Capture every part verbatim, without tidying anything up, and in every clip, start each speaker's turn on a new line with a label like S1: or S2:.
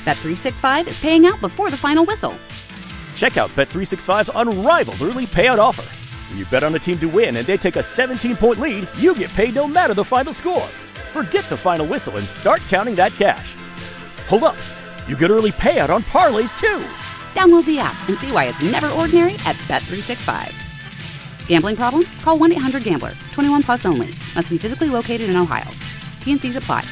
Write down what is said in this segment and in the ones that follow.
S1: Bet three sixty-five is paying out before the final whistle.
S2: Check out Bet three sixty-five's unrivaled early payout offer. When you bet on a team to win and they take a seventeen-point lead, you get paid no matter the final score. Forget the final whistle and start counting that cash. Hold up. You get early payout on parlays, too.
S1: Download the app and see why it's never ordinary at Bet three sixty-five. Gambling problem? Call one eight hundred gambler. twenty-one plus only. Must be physically located in Ohio. T N Cs apply.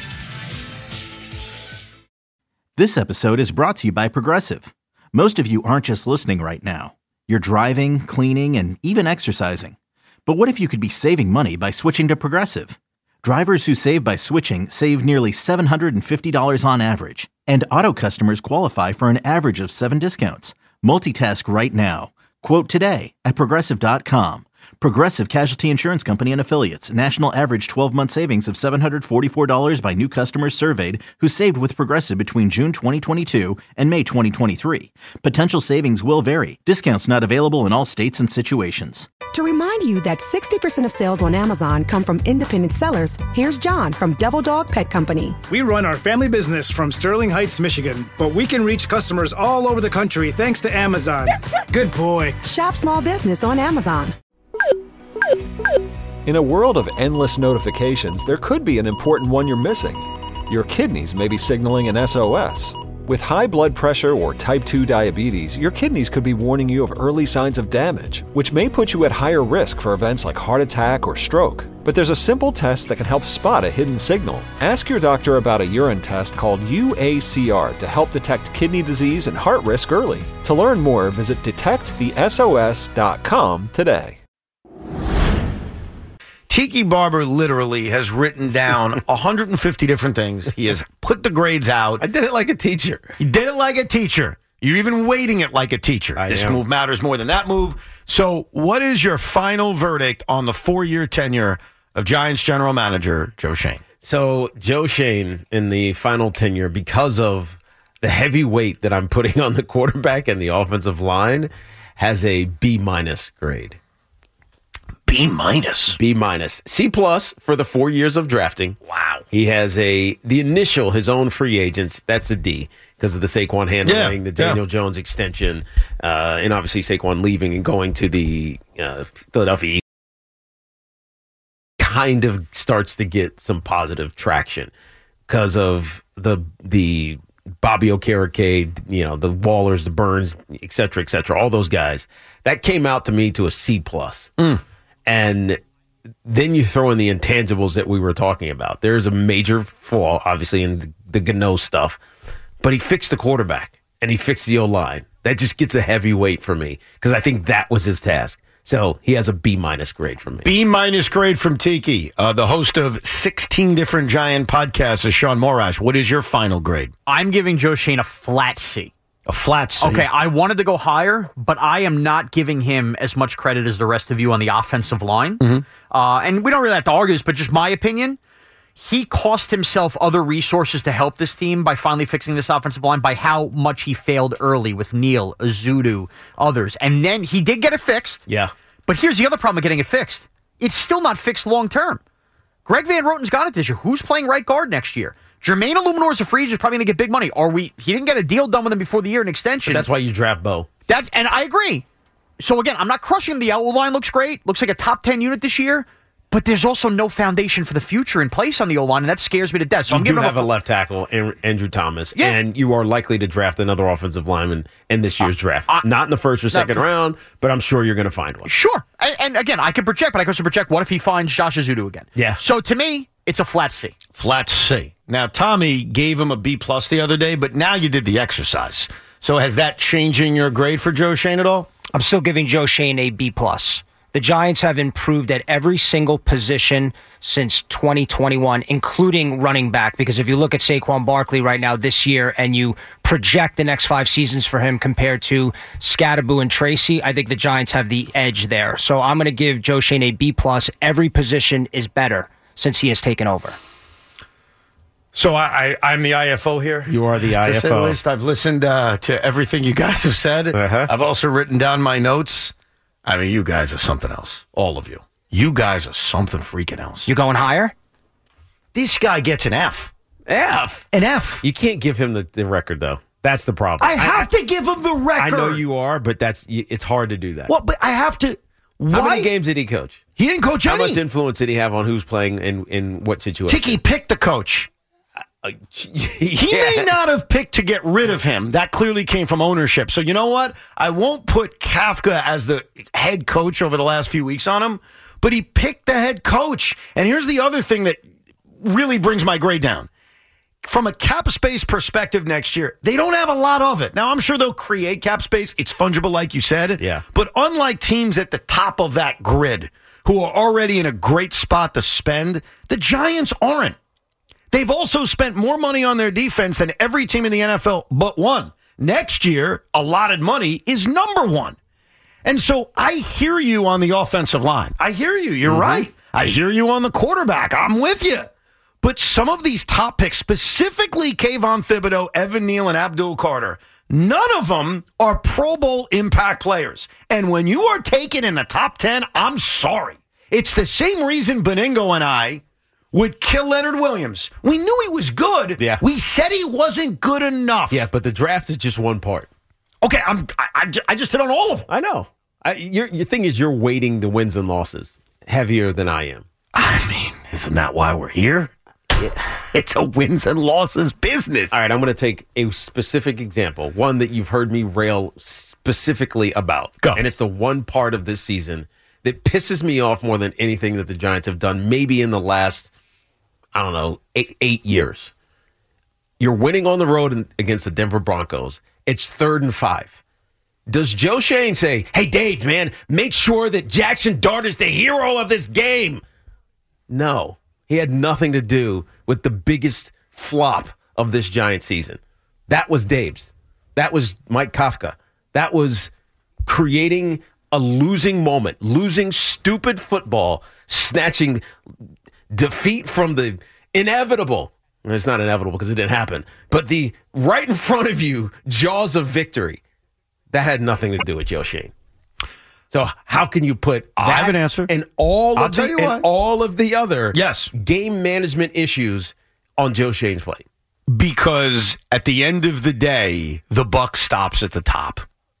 S3: This episode is brought to you by Progressive. Most of you aren't just listening right now. You're driving, cleaning, and even exercising. But what if you could be saving money by switching to Progressive? Drivers who save by switching save nearly seven hundred fifty dollars on average. And auto customers qualify for an average of seven discounts. Multitask right now. Quote today at Progressive dot com. Progressive Casualty Insurance Company and Affiliates. National average twelve-month savings of seven hundred forty-four dollars by new customers surveyed who saved with Progressive between June twenty twenty-two and May twenty twenty-three. Potential savings will vary. Discounts not available in all states and situations.
S4: To remind you that sixty percent of sales on Amazon come from independent sellers, here's John from Devil Dog Pet Company.
S5: We run our family business from Sterling Heights, Michigan, but we can reach customers all over the country thanks to Amazon. Good boy.
S4: Shop small business on Amazon.
S6: In a world of endless notifications, there could be an important one you're missing. Your kidneys may be signaling an S O S. With high blood pressure or type two diabetes, your kidneys could be warning you of early signs of damage, which may put you at higher risk for events like heart attack or stroke. But there's a simple test that can help spot a hidden signal. Ask your doctor about a urine test called U A C R to help detect kidney disease and heart risk early. To learn more, visit detect the S O S dot com today.
S7: Tiki Barber literally has written down one hundred fifty different things. He has put the grades out.
S8: I did it like a teacher.
S7: He did it like a teacher. You're even weighting it like a teacher.
S8: I
S7: this
S8: am.
S7: move matters more than that move. So what is your final verdict on the four-year tenure of Giants general manager Joe Schoen?
S8: So Joe Schoen in the final tenure, because of the heavy weight that I'm putting on the quarterback and the offensive line, has a B-minus grade.
S7: B minus.
S8: B minus. C plus for the four years of drafting.
S7: Wow.
S8: He has a, the initial, his own free agents, that's a D because of the Saquon handling,
S7: Yeah,
S8: the Daniel
S7: yeah.
S8: Jones extension, uh, and obviously Saquon leaving and going to the uh, Philadelphia Eagles. Kind of starts to get some positive traction because of the, the Bobby Okereke, you know, the Wallers, the Burns, et cetera, et cetera, all those guys. That came out to me to a C plus.
S7: Mm.
S8: And then you throw in the intangibles that we were talking about. There's a major flaw, obviously, in the, the Gano stuff, but he fixed the quarterback and he fixed the O-line. That just gets a heavy weight for me because I think that was his task. So he has a B-minus grade from me.
S7: B-minus grade from Tiki. Uh, the host of sixteen different Giant podcasts is Sean Morash. What is your final grade?
S9: I'm giving Joe Schoen a flat C.
S7: A flat C.
S9: Okay, I wanted to go higher, but I am not giving him as much credit as the rest of you on the offensive line.
S7: Mm-hmm.
S9: Uh, and we don't really have to argue this, but just my opinion, he cost himself other resources to help this team by finally fixing this offensive line by how much he failed early with Neal, Azudu, others. And then he did get it fixed.
S8: Yeah.
S9: But here's the other problem with getting it fixed. It's still not fixed long term. Greg Van Roten's got it this year. Who's playing right guard next year? Jermaine Illuminor is a free agent, is probably going to get big money. Are we? He didn't get a deal done with him before the year, an extension.
S8: But that's why you draft Bo.
S9: That's and I agree. So again, I'm not crushing him. The O-line looks great. Looks like a top ten unit this year. But there's also no foundation for the future in place on the O-line, and that scares me to death. So
S8: you
S9: I'm
S8: do
S9: giving
S8: have
S9: him
S8: a left tackle, An- Andrew Thomas,
S9: Yeah.
S8: and you are likely to draft another offensive lineman in this year's draft. Uh, not in the first or second
S9: for,
S8: round, but I'm sure you're going to find one.
S9: Sure. And, and again, I can project, but I can also project what if he finds Josh Azudu again?
S8: Yeah.
S9: So to me, it's a flat C.
S7: Flat C. Now, Tommy gave him a B plus the other day, but now you did the exercise. So has that changing your grade for Joe Schoen at all?
S10: I'm still giving Joe Schoen a B plus. The Giants have improved at every single position since twenty twenty-one, including running back, because if you look at Saquon Barkley right now this year and you project the next five seasons for him compared to Scatterbo and Tracy, I think the Giants have the edge there. So I'm going to give Joe Schoen a B plus. Every position is better since he has taken over.
S7: So I, I, I'm the I F O here?
S8: You are the
S7: to
S8: I F O.
S7: say the least. I've listened uh, to everything you guys have said.
S8: Uh-huh.
S7: I've also written down my notes. I mean, you guys are something else. All of you. You guys are something freaking else.
S10: You going higher?
S7: This guy gets an F.
S8: F.
S7: An F.
S8: You can't give him the, the record, though. That's the problem.
S7: I have I, to give him the record.
S8: I know you are, but that's it's hard to do that.
S7: Well, but I have to. Why?
S8: How many games did he coach?
S7: He didn't coach
S8: How
S7: any.
S8: How much influence did he have on who's playing and in what situation?
S7: Tiki picked the coach.
S8: Uh,
S7: yeah. He may not have picked to get rid of him. That clearly came from ownership. So you know what? I won't put Kafka as the head coach over the last few weeks on him, but he picked the head coach. And here's the other thing that really brings my grade down. From a cap space perspective next year, they don't have a lot of it. Now, I'm sure they'll create cap space. It's fungible, like you said.
S8: Yeah.
S7: But unlike teams at the top of that grid who are already in a great spot to spend, the Giants aren't. They've also spent more money on their defense than every team in the N F L but one. Next year, allotted money is number one. And so I hear you on the offensive line. I hear you. You're mm-hmm. right. I hear you on the quarterback. I'm with you. But some of these top picks, specifically Kayvon Thibodeau, Evan Neal, and Abdul Carter, none of them are Pro Bowl impact players. And when you are taken in the top ten, I'm sorry. It's the same reason Beningo and I would kill Leonard Williams. We knew he was good.
S8: Yeah.
S7: We said he wasn't good enough.
S8: Yeah, but the draft is just one part.
S7: Okay, I'm, I, I, I just hit on all of them.
S8: I know. I, your, your thing is you're weighting the wins and losses heavier than I am.
S7: I mean, isn't that why we're here? It's a wins and losses business.
S8: All right, I'm going to take a specific example, one that you've heard me rail specifically about.
S7: Go.
S8: And it's the one part of this season that pisses me off more than anything that the Giants have done, maybe in the last, I don't know, eight, eight years. You're winning on the road against the Denver Broncos. It's third and five. Does Joe Schoen say, hey, Dave, man, make sure that Jackson Dart is the hero of this game? No. He had nothing to do with the biggest flop of this Giant season. That was Dave's. That was Mike Kafka. That was creating a losing moment, losing stupid football, snatching defeat from the inevitable. It's not inevitable because it didn't happen, but the right in front of you jaws of victory. That had nothing to do with Joe Schoen. So how can you put that
S7: I have an answer.
S8: and all
S7: I'll
S8: of
S7: tell
S8: the,
S7: you
S8: and
S7: why.
S8: all of the other
S7: yes.
S8: game management issues on Joe Schoen's plate?
S7: Because at the end of the day, the buck stops at the top.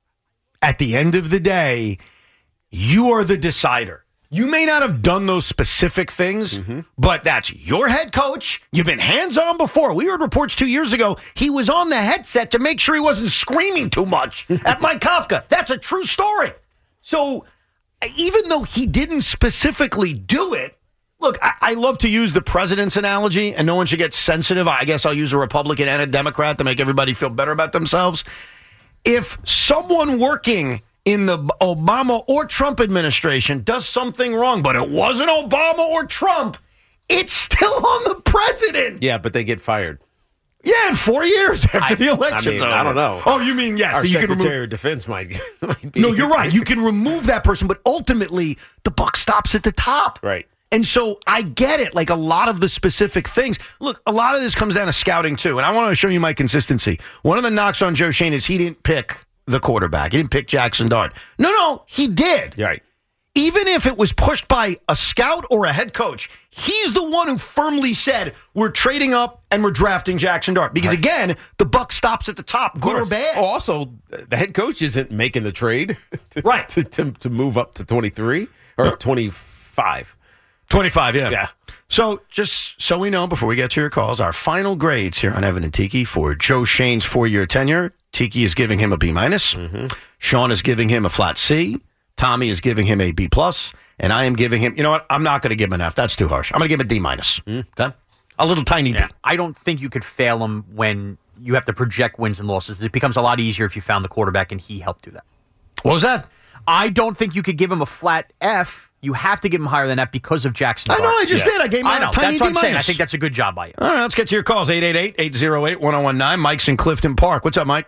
S7: At the end of the day, you are the decider. You may not have done those specific things, mm-hmm. but that's your head coach. You've been hands-on before. We heard reports two years ago he was on the headset to make sure he wasn't screaming too much at Mike Kafka. That's a true story. So even though he didn't specifically do it, look, I, I love to use the president's analogy, and no one should get sensitive. I guess I'll use a Republican and a Democrat to make everybody feel better about themselves. If someone working in the Obama or Trump administration does something wrong, but it wasn't Obama or Trump, it's still on the president.
S8: Yeah, but they get fired.
S7: Yeah, in four years after
S8: I,
S7: the election's
S8: I mean,
S7: over.
S8: I don't know.
S7: Oh, you mean, yes.
S8: Our
S7: so you
S8: Secretary
S7: can remove-
S8: of Defense might, might be.
S7: No, you're right. You can remove that person, but ultimately, the buck stops at the top.
S8: Right.
S7: And so I get it, like a lot of the specific things. Look, a lot of this comes down to scouting, too, and I want to show you my consistency. One of the knocks on Joe Schoen is he didn't pick the quarterback. He didn't pick Jackson Dart. No, no, he did.
S8: Right.
S7: Even if it was pushed by a scout or a head coach, he's the one who firmly said, we're trading up and we're drafting Jackson Dart. Because, right. again, the buck stops at the top, good or bad.
S8: Oh, also, the head coach isn't making the trade to,
S7: right.
S8: to, to, to move up to twenty-three or no. twenty-five.
S7: twenty-five, yeah.
S8: Yeah.
S7: So just so we know, before we get to your calls, our final grades here on Evan and Tiki for Joe Schoen's four-year tenure. Tiki is giving him a B minus. Mm-hmm. Sean is giving him a flat C. Tommy is giving him a B plus, and I am giving him. You know what? I'm not going to give him an F. That's too harsh. I'm going to give him a D minus. Mm. Okay, a little tiny
S9: yeah.
S7: D.
S9: I don't think you could fail him when you have to project wins and losses. It becomes a lot easier if you found the quarterback and he helped do that.
S7: What was that?
S9: I don't think you could give him a flat F. You have to give him higher than that because of Jackson Dart.
S7: I know, I just
S9: yeah.
S7: did. I gave him
S9: I
S7: a
S9: know.
S7: tiny
S9: That's what
S7: D
S9: I'm
S7: minus.
S9: saying. I think that's a good job by you.
S7: All right, let's get to your calls. eight eight eight, eight oh eight, one oh one nine. Mike's in Clifton Park. What's up, Mike?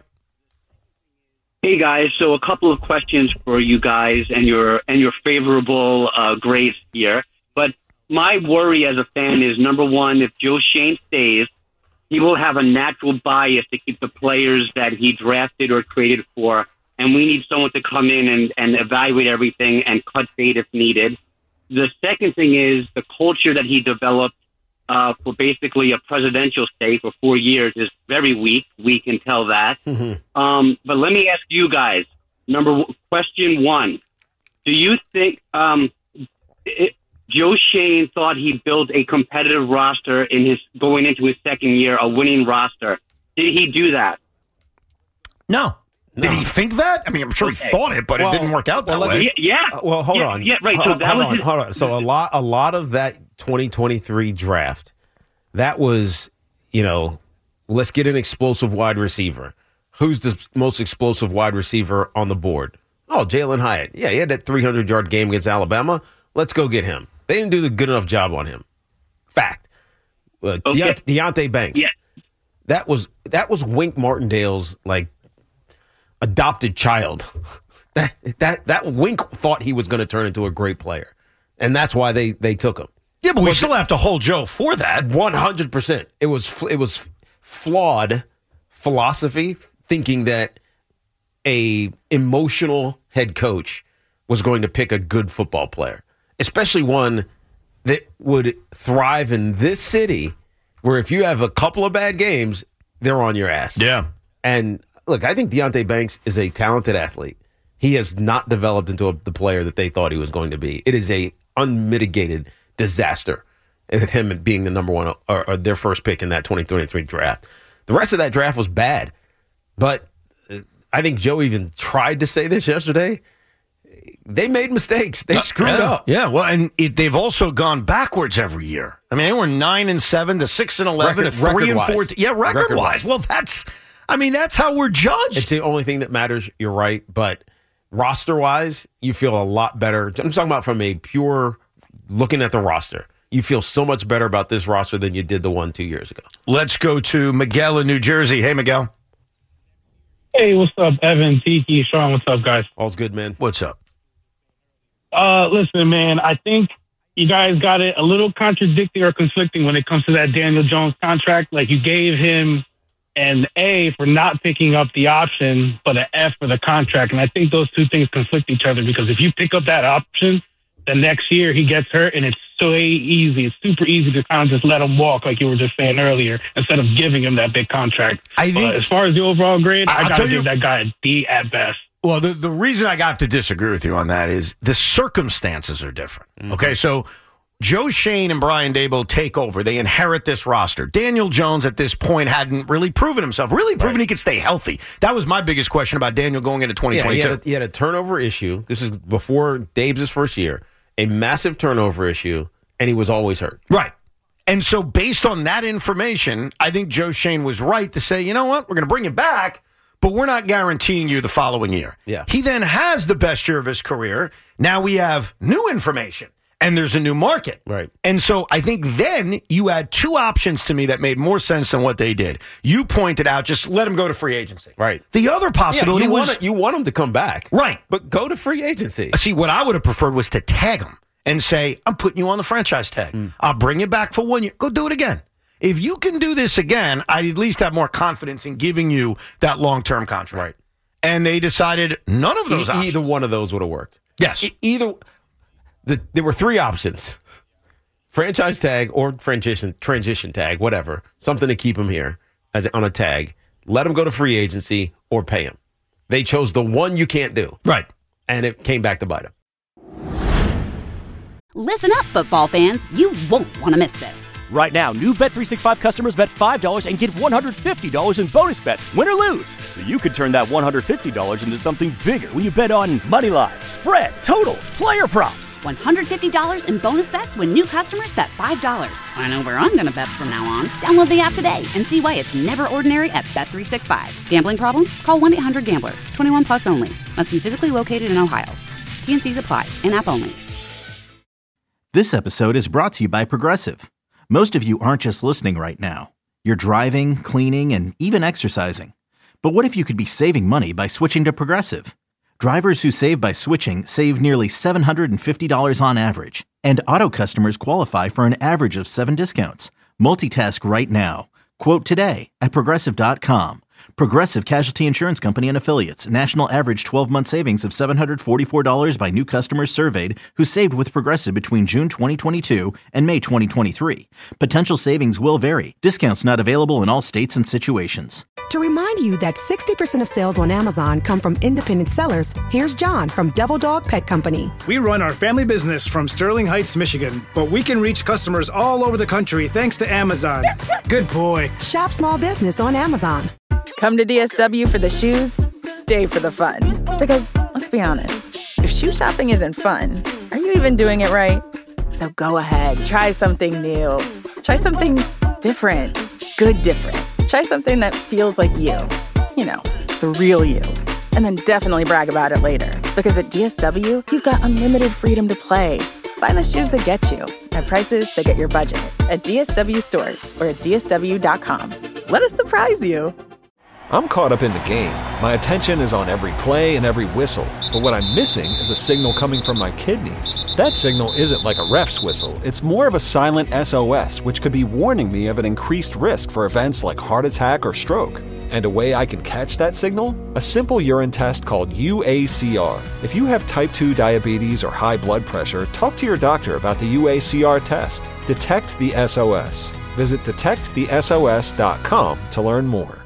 S11: Hey guys, so a couple of questions for you guys and your and your favorable uh, grades here. But my worry as a fan is, number one, if Joe Schoen stays, he will have a natural bias to keep the players that he drafted or traded for, and we need someone to come in and, and evaluate everything and cut bait if needed. The second thing is the culture that he developed uh, for basically a presidential stay for four years is very weak. We can tell that.
S8: Mm-hmm.
S11: Um, but let me ask you guys. Number w- question one: do you think um, it, Joe Schoen thought he built a competitive roster in his going into his second year, a winning roster? Did he do that?
S7: No. Did
S8: No.
S7: he think that? I mean, I'm sure
S11: Okay.
S7: he thought it, but
S8: Well,
S7: it didn't work out that
S8: well,
S7: way.
S11: Yeah, yeah.
S8: Uh, well, hold
S11: yeah,
S8: on.
S11: Yeah, right. So
S8: Hold,
S11: that
S8: hold
S11: was
S8: on,
S11: his,
S8: hold on. So a lot, a lot of that twenty twenty-three draft, that was, you know, let's get an explosive wide receiver. Who's the most explosive wide receiver on the board? Oh, Jalen Hyatt. Yeah, he had that three hundred yard game against Alabama. Let's go get him. They didn't do the good enough job on him. Fact. Uh,
S11: Okay.
S8: Deont- Deontay Banks.
S11: Yeah.
S8: That was that was Wink Martindale's like adopted child. That that that Wink thought he was going to turn into a great player, and that's why they they took him.
S7: Yeah, but we still have to hold Joe for that.
S8: One hundred percent. It was fl- it was flawed philosophy, thinking that a emotional head coach was going to pick a good football player, especially one that would thrive in this city, where if you have a couple of bad games, they're on your ass.
S7: Yeah.
S8: And look, I think Deontay Banks is a talented athlete. He has not developed into a, the player that they thought he was going to be. It is a unmitigated disaster with him being the number one or, or their first pick in that twenty twenty-three draft. The rest of that draft was bad, but uh, I think Joe even tried to say this yesterday. They made mistakes. They screwed
S7: yeah.
S8: up.
S7: Yeah, well, and it, they've also gone backwards every year. I mean, they were nine and seven to six and eleven
S8: Record-
S7: to three and
S8: record-wise.
S7: four. Yeah, record,
S8: Record-wise.
S7: wise. Well, that's. I mean, that's how we're judged.
S8: It's the only thing that matters. You're right, but roster wise, you feel a lot better. I'm talking about from a pure looking at the roster. You feel so much better about this roster than you did the one two years ago.
S7: Let's go to Miguel in New Jersey. Hey, Miguel.
S12: Hey, what's up, Evan, Tiki, Sean? What's up, guys?
S8: All's good, man.
S7: What's up?
S12: Uh, listen, man, I think you guys got it a little contradicting or conflicting when it comes to that Daniel Jones contract. Like, you gave him an A for not picking up the option, but an F for the contract. And I think those two things conflict each other, because if you pick up that option, the next year he gets hurt, and it's so easy. It's super easy to kind of just let him walk, like you were just saying earlier, instead of giving him that big contract.
S7: I think,
S12: but as far as the overall grade,
S7: I'll
S12: I got
S7: tell
S12: to
S7: you-
S12: give that guy a D at best.
S7: Well, the, the reason I have to disagree with you on that is the circumstances are different.
S8: Mm-hmm.
S7: Okay, so Joe Schoen and Brian Daboll take over. They inherit this roster. Daniel Jones at this point hadn't really proven himself, really proven
S8: Right.
S7: he could stay healthy. That was my biggest question about Daniel going into twenty
S8: Yeah, he,
S7: twenty-two.
S8: had a, he had a turnover issue. This is before Dave's first year. A massive turnover issue, and he was always hurt.
S7: Right. And so based on that information, I think Joe Schoen was right to say, you know what, we're going to bring him back, but we're not guaranteeing you the following year.
S8: Yeah.
S7: He then has the best year of his career. Now we have new information, and there's a new market.
S8: Right.
S7: And so I think then you had two options to me that made more sense than what they did. You pointed out, just let him go to free agency.
S8: Right.
S7: The other possibility
S8: yeah, you
S7: was...
S8: want, you want him to come back.
S7: Right.
S8: But go to free agency.
S7: See, what I would have preferred was to tag him and say, I'm putting you on the franchise tag.
S8: Mm.
S7: I'll bring you back for one year. Go do it again. If you can do this again, I'd at least have more confidence in giving you that long-term contract.
S8: Right.
S7: And they decided none of those
S8: E-
S7: options.
S8: Either one of those would have worked.
S7: Yes.
S8: E- either the, there were three options: franchise tag or transition transition tag, whatever, something to keep him here as on a tag. Let him go to free agency or pay him. They chose the one you can't do,
S7: right?
S8: And it came back to bite him.
S1: Listen up, football fans. You won't want to miss this.
S2: Right now, new Bet three sixty-five customers bet five dollars and get one hundred fifty dollars in bonus bets, win or lose. So you could turn that one hundred fifty dollars into something bigger when you bet on money line, spread, totals, player props.
S1: one hundred fifty dollars in bonus bets when new customers bet five dollars. I know where I'm going to bet from now on. Download the app today and see why it's never ordinary at Bet three sixty-five. Gambling problem? Call one eight hundred gambler. twenty-one plus only. Must be physically located in Ohio. T N Cs apply. In-app only.
S3: This episode is brought to you by Progressive. Most of you aren't just listening right now. You're driving, cleaning, and even exercising. But what if you could be saving money by switching to Progressive? Drivers who save by switching save nearly seven hundred fifty dollars on average. And auto customers qualify for an average of seven discounts. Multitask right now. Quote today at Progressive dot com. Progressive Casualty Insurance Company and Affiliates. National average twelve-month savings of seven hundred forty-four dollars by new customers surveyed who saved with Progressive between June twenty twenty-two and May twenty twenty-three. Potential savings will vary. Discounts not available in all states and situations.
S4: To remind you that sixty percent of sales on Amazon come from independent sellers, here's John from Devil Dog Pet Company.
S5: We run our family business from Sterling Heights, Michigan, but we can reach customers all over the country thanks to Amazon. Good boy.
S4: Shop small business on Amazon.
S13: Come to D S W for the shoes, stay for the fun. Because, let's be honest, if shoe shopping isn't fun, are you even doing it right? So go ahead, try something new. Try something different. Good different. Try something that feels like you. You know, the real you. And then definitely brag about it later. Because at D S W, you've got unlimited freedom to play. Find the shoes that get you at prices that get your budget at D S W stores or at D S W dot com. Let us surprise you.
S6: I'm caught up in the game. My attention is on every play and every whistle. But what I'm missing is a signal coming from my kidneys. That signal isn't like a ref's whistle. It's more of a silent S O S, which could be warning me of an increased risk for events like heart attack or stroke. And a way I can catch that signal? A simple urine test called U A C R. If you have type two diabetes or high blood pressure, talk to your doctor about the U A C R test. Detect the S O S. Visit detect the S O S dot com to learn more.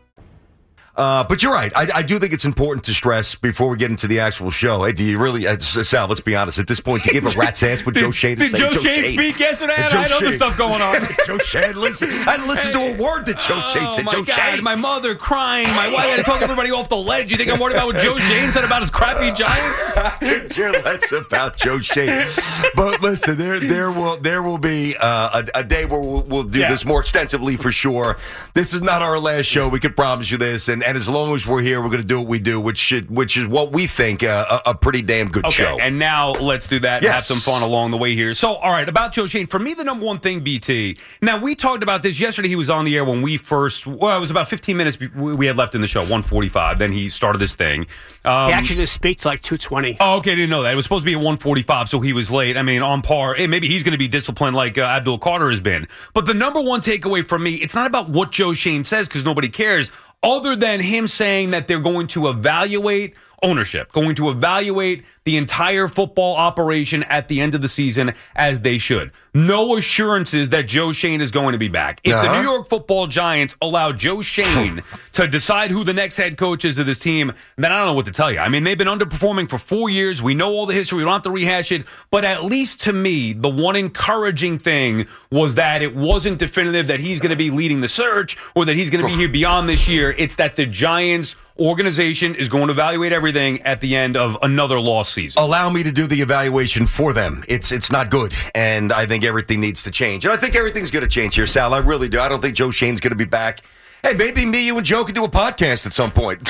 S7: Uh, but you're right. I, I do think it's important to stress before we get into the actual show. Hey, do you really, uh, Sal, let's be honest, at this point, to give a rat's ass with
S14: did,
S7: Joe Shane to
S14: did
S7: say
S14: Joe,
S7: Joe
S14: Shane,
S7: Shane
S14: speak yesterday? I
S7: Joe
S14: had other
S7: Shane.
S14: stuff going on.
S7: Joe Shane, listen. I didn't listen to a word that Joe Shane said.
S14: Oh, my
S7: Joe
S14: God,
S7: Shane.
S14: my mother crying. My wife had to talk everybody off the ledge. You think I'm worried about what Joe Shane said about his crappy Giants?
S7: I could care less about Joe Shane. But listen, there there will there will be uh, a, a day where we'll, we'll do
S14: Yeah.
S7: this more extensively for sure. This is not our last show. We can promise you this. And, and as long as we're here, we're going to do what we do, which should, which is what we think uh, a, a pretty damn good
S14: Okay,
S7: show.
S14: and now let's do that and
S7: Yes.
S14: have some fun along the way here. So, all right, about Joe Shane. For me, the number one thing, B T. Now, we talked about this yesterday. He was on the air when we first, well, it was about fifteen minutes be- we had left in the show, one forty-five. Then he started this thing. Um,
S15: he actually just speaks to like two twenty.
S14: Oh, okay, I didn't know that. It was supposed to be at one forty-five, so he was late. I mean, on par. Hey, maybe he's going to be disciplined like uh, Abdul Carter has been. But the number one takeaway from me, it's not about what Joe Shane says because nobody cares, other than him saying that they're going to evaluate ownership, going to evaluate the entire football operation at the end of the season as they should. No assurances that Joe Shane is going to be back. If
S7: Uh-huh.
S14: the New York Football Giants allow Joe Shane to decide who the next head coach is of this team, then I don't know what to tell you. I mean, they've been underperforming for four years. We know all the history. We don't have to rehash it. But at least to me, the one encouraging thing was that it wasn't definitive that he's going to be leading the search or that he's going to be here beyond this year. It's that the Giants organization is going to evaluate everything at the end of another lost season.
S7: Allow me to do the evaluation for them. It's it's not good, and I think everything needs to change. And I think everything's going to change here, Sal. I really do. I don't think Joe Shane's going to be back. Hey, maybe me, you, and Joe can do a podcast at some point.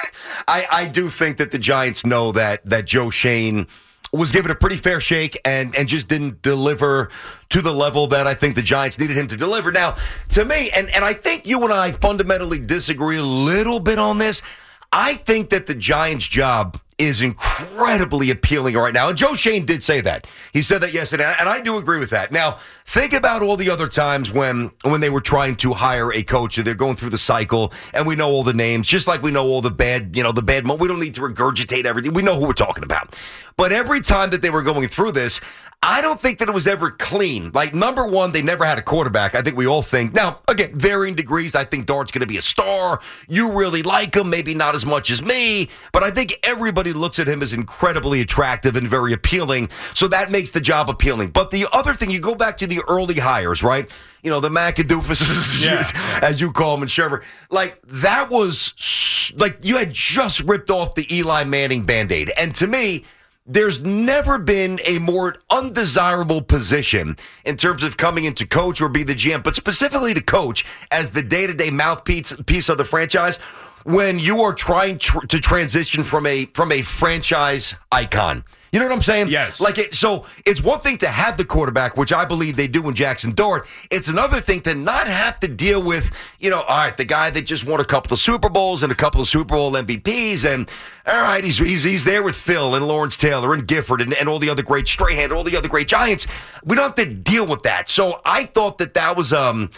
S7: I, I do think that the Giants know that that Joe Shane was given a pretty fair shake and, and just didn't deliver to the level that I think the Giants needed him to deliver. Now, to me, and, and I think you and I fundamentally disagree a little bit on this, I think that the Giants' job is incredibly appealing right now. And Joe Shane did say that. He said that yesterday, and I do agree with that. Now, think about all the other times when when they were trying to hire a coach, and they're going through the cycle, and we know all the names, just like we know all the bad, you know, the bad mo- we don't need to regurgitate everything. We know who we're talking about. But every time that they were going through this, I don't think that it was ever clean. Like, number one, they never had a quarterback. I think we all think. Now, again, varying degrees. I think Dart's going to be a star. You really like him, maybe not as much as me. But I think everybody looks at him as incredibly attractive and very appealing. So that makes the job appealing. But the other thing, you go back to the early hires, right? You know, the McAdoofuses,
S14: Yeah, yeah.
S7: as you call them, and Sherver. Like, that was, like, you had just ripped off the Eli Manning Band-Aid. And to me, there's never been a more undesirable position in terms of coming into coach or be the G M, but specifically to coach as the day-to-day mouthpiece piece of the franchise when you are trying tr- to transition from a from a franchise icon. You know what I'm saying?
S14: Yes.
S7: Like it, so it's one thing to have the quarterback, which I believe they do in Jackson Dart. It's another thing to not have to deal with, you know, all right, the guy that just won a couple of Super Bowls and a couple of Super Bowl M V Ps, and all right, he's he's, he's there with Phil and Lawrence Taylor and Gifford and, and all the other great Strahan, all the other great Giants. We don't have to deal with that. So I thought that that was um.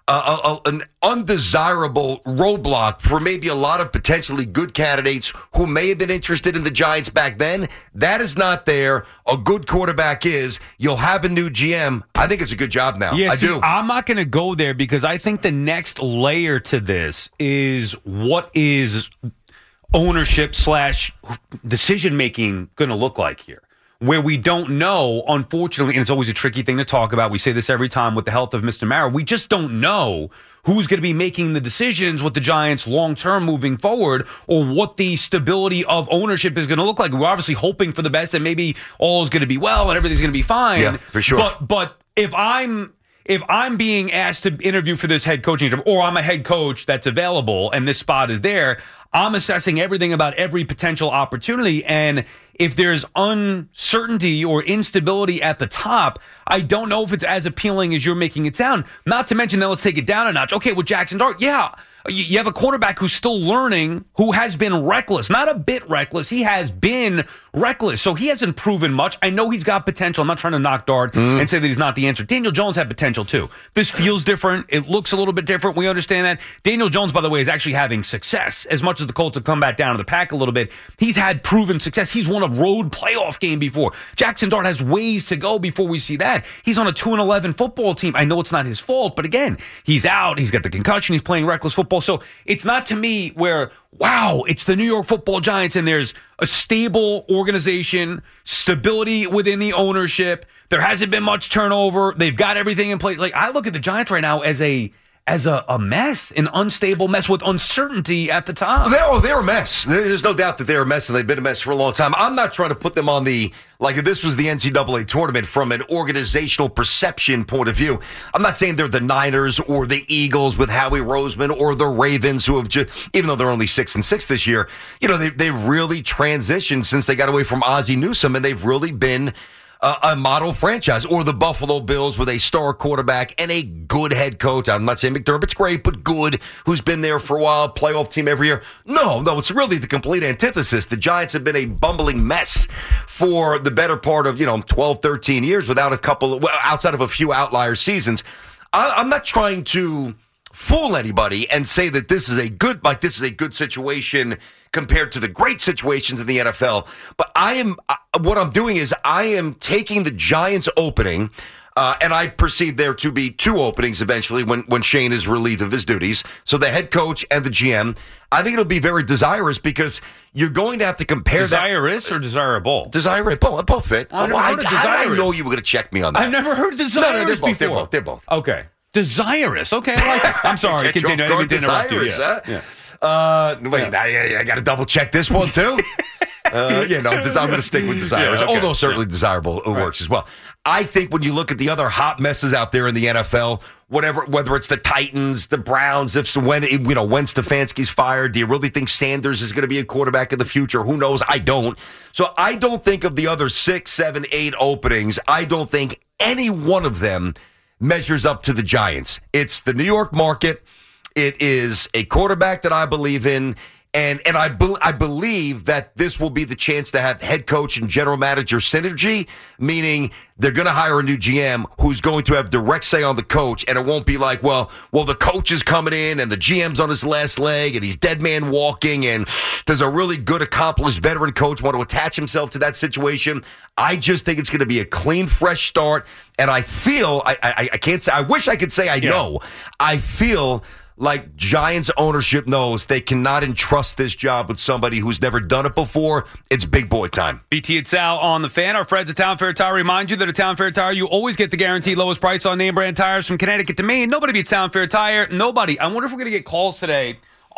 S7: uh, a, an undesirable roadblock for maybe a lot of potentially good candidates who may have been interested in the Giants back then. That is not there. A good quarterback is. You'll have a new G M. I think it's a good job now.
S14: Yeah,
S7: I
S14: see,
S7: do.
S14: I'm not going to go there because I think the next layer to this is what is ownership slash decision making going to look like here, where we don't know, unfortunately, and it's always a tricky thing to talk about. We say this every time with the health of Mister Mara. We just don't know who's going to be making the decisions with the Giants long-term moving forward, or what the stability of ownership is going to look like. We're obviously hoping for the best, and maybe all is going to be well and everything's going to be fine.
S7: Yeah, for sure.
S14: But, but if I'm... If I'm being asked to interview for this head coaching job, or I'm a head coach that's available and this spot is there, I'm assessing everything about every potential opportunity. And if there's uncertainty or instability at the top, I don't know if it's as appealing as you're making it sound. Not to mention, then let's take it down a notch. Okay, with Jackson Dart, yeah, you have a quarterback who's still learning, who has been reckless, not a bit reckless. He has been reckless. So he hasn't proven much. I know he's got potential. I'm not trying to knock Dart mm. and say that he's not the answer. Daniel Jones had potential too. This feels different. It looks a little bit different. We understand that. Daniel Jones, by the way, is actually having success. As much as the Colts have come back down to the pack a little bit, he's had proven success. He's won a road playoff game before. Jackson Dart has ways to go before we see that. He's on a two and eleven football team. I know it's not his fault, but again, he's out. He's got the concussion. He's playing reckless football. So it's not to me where, wow, it's the New York Football Giants and there's a stable organization, stability within the ownership. There hasn't been much turnover. They've got everything in place. Like, I look at the Giants right now as a as a, a mess, an unstable mess with uncertainty at the top.
S7: They're, oh, they're a mess. There's no doubt that they're a mess, and they've been a mess for a long time. I'm not trying to put them on the, like if this was the N C double A tournament from an organizational perception point of view. I'm not saying they're the Niners or the Eagles with Howie Roseman or the Ravens, who have just, even though they're only six and six this year, you know, they, they've really transitioned since they got away from Ozzie Newsome, and they've really been Uh, a model franchise, or the Buffalo Bills with a star quarterback and a good head coach. I'm not saying McDermott's great, but good, who's been there for a while, playoff team every year. No, no, it's really the complete antithesis. The Giants have been a bumbling mess for the better part of, you know, twelve, thirteen years without a couple of, well, outside of a few outlier seasons. I, I'm not trying to fool anybody and say that this is a good, like this is a good situation compared to the great situations in the N F L. But I am, uh, what I'm doing is I am taking the Giants opening, uh, and I perceive there to be two openings eventually when, when Shane is relieved of his duties. So the head coach and the G M. I think it'll be very desirous because you're going to have to compare
S14: desirous
S7: that.
S14: or desirable?
S7: Desirous. Both, both fit.
S14: I've
S7: well,
S14: never
S7: I,
S14: heard of
S7: how did I
S14: desirous.
S7: know you were going to check me on that?
S14: I've never heard desirous
S7: no, no, they're both,
S14: before.
S7: They're both. They're both.
S14: Okay. Desirous. Okay, I like it. I'm sorry.
S7: Get
S14: Continue. I didn't mean to interrupt you.
S7: Desirous,
S14: Yeah.
S7: huh?
S14: Yeah.
S7: Uh, wait, I, I got to double check this one too. uh, yeah, no, I'm going to stick with desirous,
S14: Yeah, okay.
S7: although certainly
S14: Yeah.
S7: desirable
S14: Right.
S7: works as well. I think when you look at the other hot messes out there in the N F L, whatever, whether it's the Titans, the Browns, if when you know when Stefanski's fired, do you really think Sanders is going to be a quarterback in the future? Who knows? I don't. So I don't think of the other six, seven, eight openings. I don't think any one of them measures up to the Giants. It's the New York market. It is a quarterback that I believe in, and and I be, I believe that this will be the chance to have head coach and general manager synergy, meaning they're going to hire a new G M who's going to have direct say on the coach, and it won't be like, well, well, the coach is coming in and the G M's on his last leg and he's dead man walking, and does a really good, accomplished veteran coach want to attach himself to that situation? I just think it's going to be a clean, fresh start, and I feel I I, I can't say I wish I could say I
S14: Yeah.
S7: know. I feel like Giants ownership knows they cannot entrust this job with somebody who's never done it before. It's big boy time.
S14: B T and Sal on the Fan. Our friends at Town Fair Tire remind you that at Town Fair Tire, you always get the guaranteed lowest price on name brand tires from Connecticut to Maine. Nobody beats Town Fair Tire. Nobody. I wonder if we're going to get calls today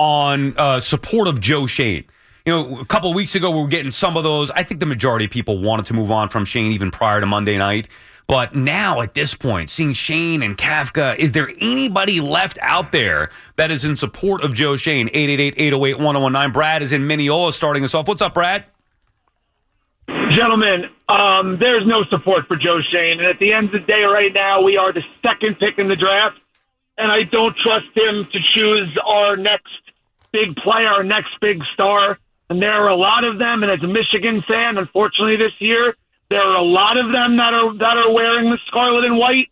S14: on uh, support of Joe Shane. You know, a couple of weeks ago, we were getting some of those. I think the majority of people wanted to move on from Shane even prior to Monday night. But now, at this point, seeing Shane and Kafka, is there anybody left out there that is in support of Joe Shane? eight eight eight, eight oh eight, one oh one nine. Brad is in Mineola starting us off. What's up, Brad?
S16: Gentlemen, um, there's no support for Joe Shane. And at the end of the day right now, we are the second pick in the draft. And I don't trust him to choose our next big player, our next big star. And there are a lot of them. And as a Michigan fan, unfortunately this year, there are a lot of them that are that are wearing the scarlet and white.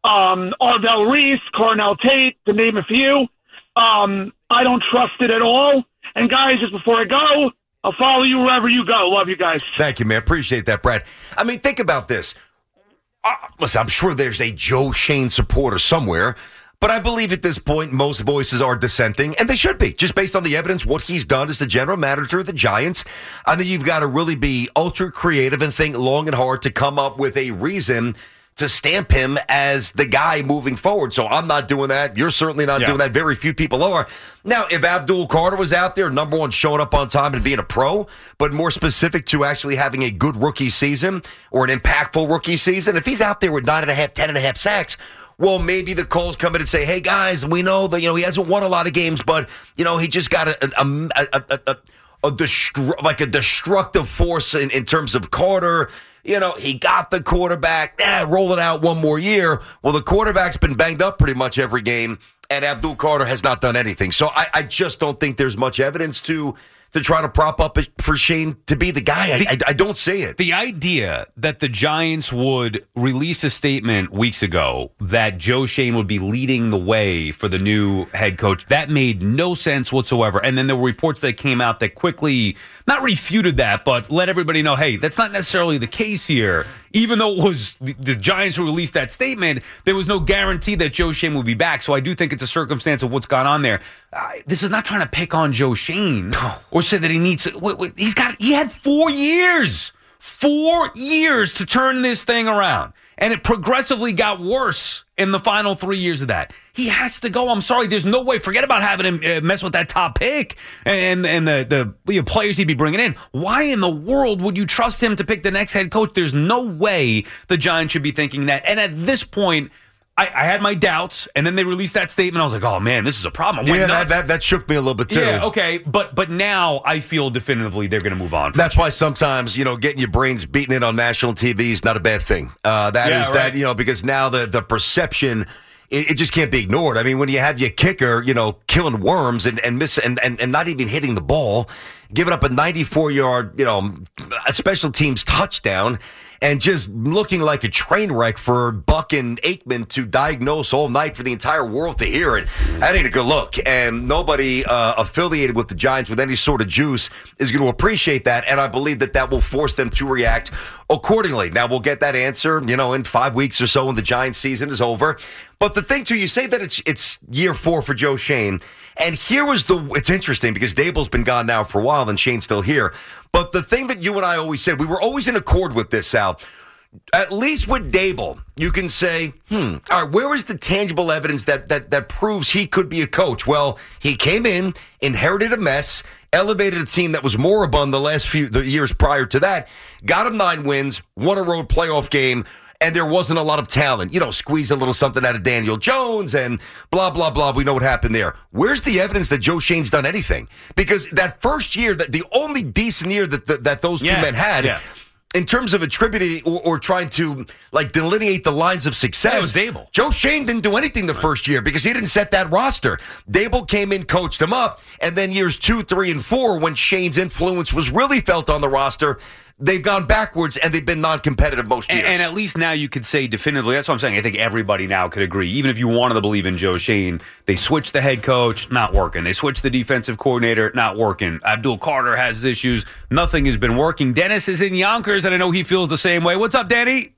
S16: um, Arvell Reese, Cornell Tate, to name a few. Um, I don't trust it at all. And guys, just before I go, I'll follow you wherever you go. Love you guys.
S7: Thank you, man. Appreciate that, Brad. I mean, think about this. Uh, listen, I'm sure there's a Joe Schoen supporter somewhere, but I believe at this point most voices are dissenting, and they should be, just based on the evidence, what he's done as the general manager of the Giants. I think you've got to really be ultra creative and think long and hard to come up with a reason to stamp him as the guy moving forward. So I'm not doing that. You're certainly not
S14: Yeah.
S7: doing that. Very few people are. Now, if Abdul Carter was out there, number one, showing up on time and being a pro, but more specific to actually having a good rookie season or an impactful rookie season, if he's out there with nine and a half, ten and a half sacks, well, maybe the calls come in and say, hey, guys, we know that, you know, he hasn't won a lot of games, but, you know, he just got a, a, a, a, a, a destru- like a destructive force in, in terms of Carter. You know, he got the quarterback, eh, roll it out one more year. Well, the quarterback's been banged up pretty much every game, and Abdul Carter has not done anything. So I, I just don't think there's much evidence to to try to prop up for Schoen to be the guy. I, I, I don't see it.
S14: The idea that the Giants would release a statement weeks ago that Joe Schoen would be leading the way for the new head coach, that made no sense whatsoever. And then there were reports that came out that quickly, not refuted that, but let everybody know, hey, that's not necessarily the case here. Even though it was the, the Giants who released that statement, there was no guarantee that Joe Schoen would be back. So I do think it's a circumstance of what's gone on there. Uh, this is not trying to pick on Joe Schoen or say that he needs. Wait, wait, he's got. He had four years, four years to turn this thing around, and it progressively got worse in the final three years of that. He has to go. I'm sorry. There's no way. Forget about having him uh, mess with that top pick and and the the you know, players he'd be bringing in. Why in the world would you trust him to pick the next head coach? There's no way the Giants should be thinking that. And at this point, I, I had my doubts, and then they released that statement. I was like, "Oh man, this is a problem."
S7: Yeah, that, that that shook me a little bit too.
S14: Yeah, okay, but but now I feel definitively they're going to move on.
S7: That's why sometimes, you know, getting your brains beaten in on national T V is not a bad thing. Uh, that
S14: Yeah,
S7: is
S14: right.
S7: that, you know, because now the the perception, it, it just can't be ignored. I mean, when you have your kicker, you know, killing worms and and miss and, and, and not even hitting the ball, giving up a ninety-four yard, you know, a special teams touchdown, and just looking like a train wreck for Buck and Aikman to diagnose all night for the entire world to hear it. That ain't a good look. And nobody uh, affiliated with the Giants with any sort of juice is going to appreciate that. And I believe that that will force them to react accordingly. Now, we'll get that answer, you know, in five weeks or so when the Giants season is over. But the thing, too, you say that it's it's year four for Joe Schoen. And here was the, it's interesting because Dable's been gone now for a while and Shane's still here. But the thing that you and I always said, we were always in accord with this, Sal. At least with Dable, you can say, hmm, all right, where is the tangible evidence that that that proves he could be a coach? Well, he came in, inherited a mess, elevated a team that was moribund the last few the years prior to that, got him nine wins, won a road playoff game, and there wasn't a lot of talent. You know, squeeze a little something out of Daniel Jones and blah, blah, blah. We know what happened there. Where's the evidence that Joe Schoen's done anything? Because that first year, that the only decent year that that, that those two
S14: Yeah,
S7: men had,
S14: yeah.
S7: in terms of attributing or, or trying to like delineate the lines of success,
S14: Yeah, it was Dable.
S7: Joe Schoen didn't do anything the first year because he didn't set that roster. Dable came in, coached him up, and then years two, three, and four, when Schoen's influence was really felt on the roster, they've gone backwards and they've been non-competitive most
S14: And,
S7: years.
S14: and at least now you could say definitively, that's what I'm saying. I think everybody now could agree. Even if you wanted to believe in Joe Schoen, they switched the head coach, not working. They switched the defensive coordinator, not working. Abdul Carter has issues. Nothing has been working. Dennis is in Yonkers, and I know he feels the same way. What's up, Danny?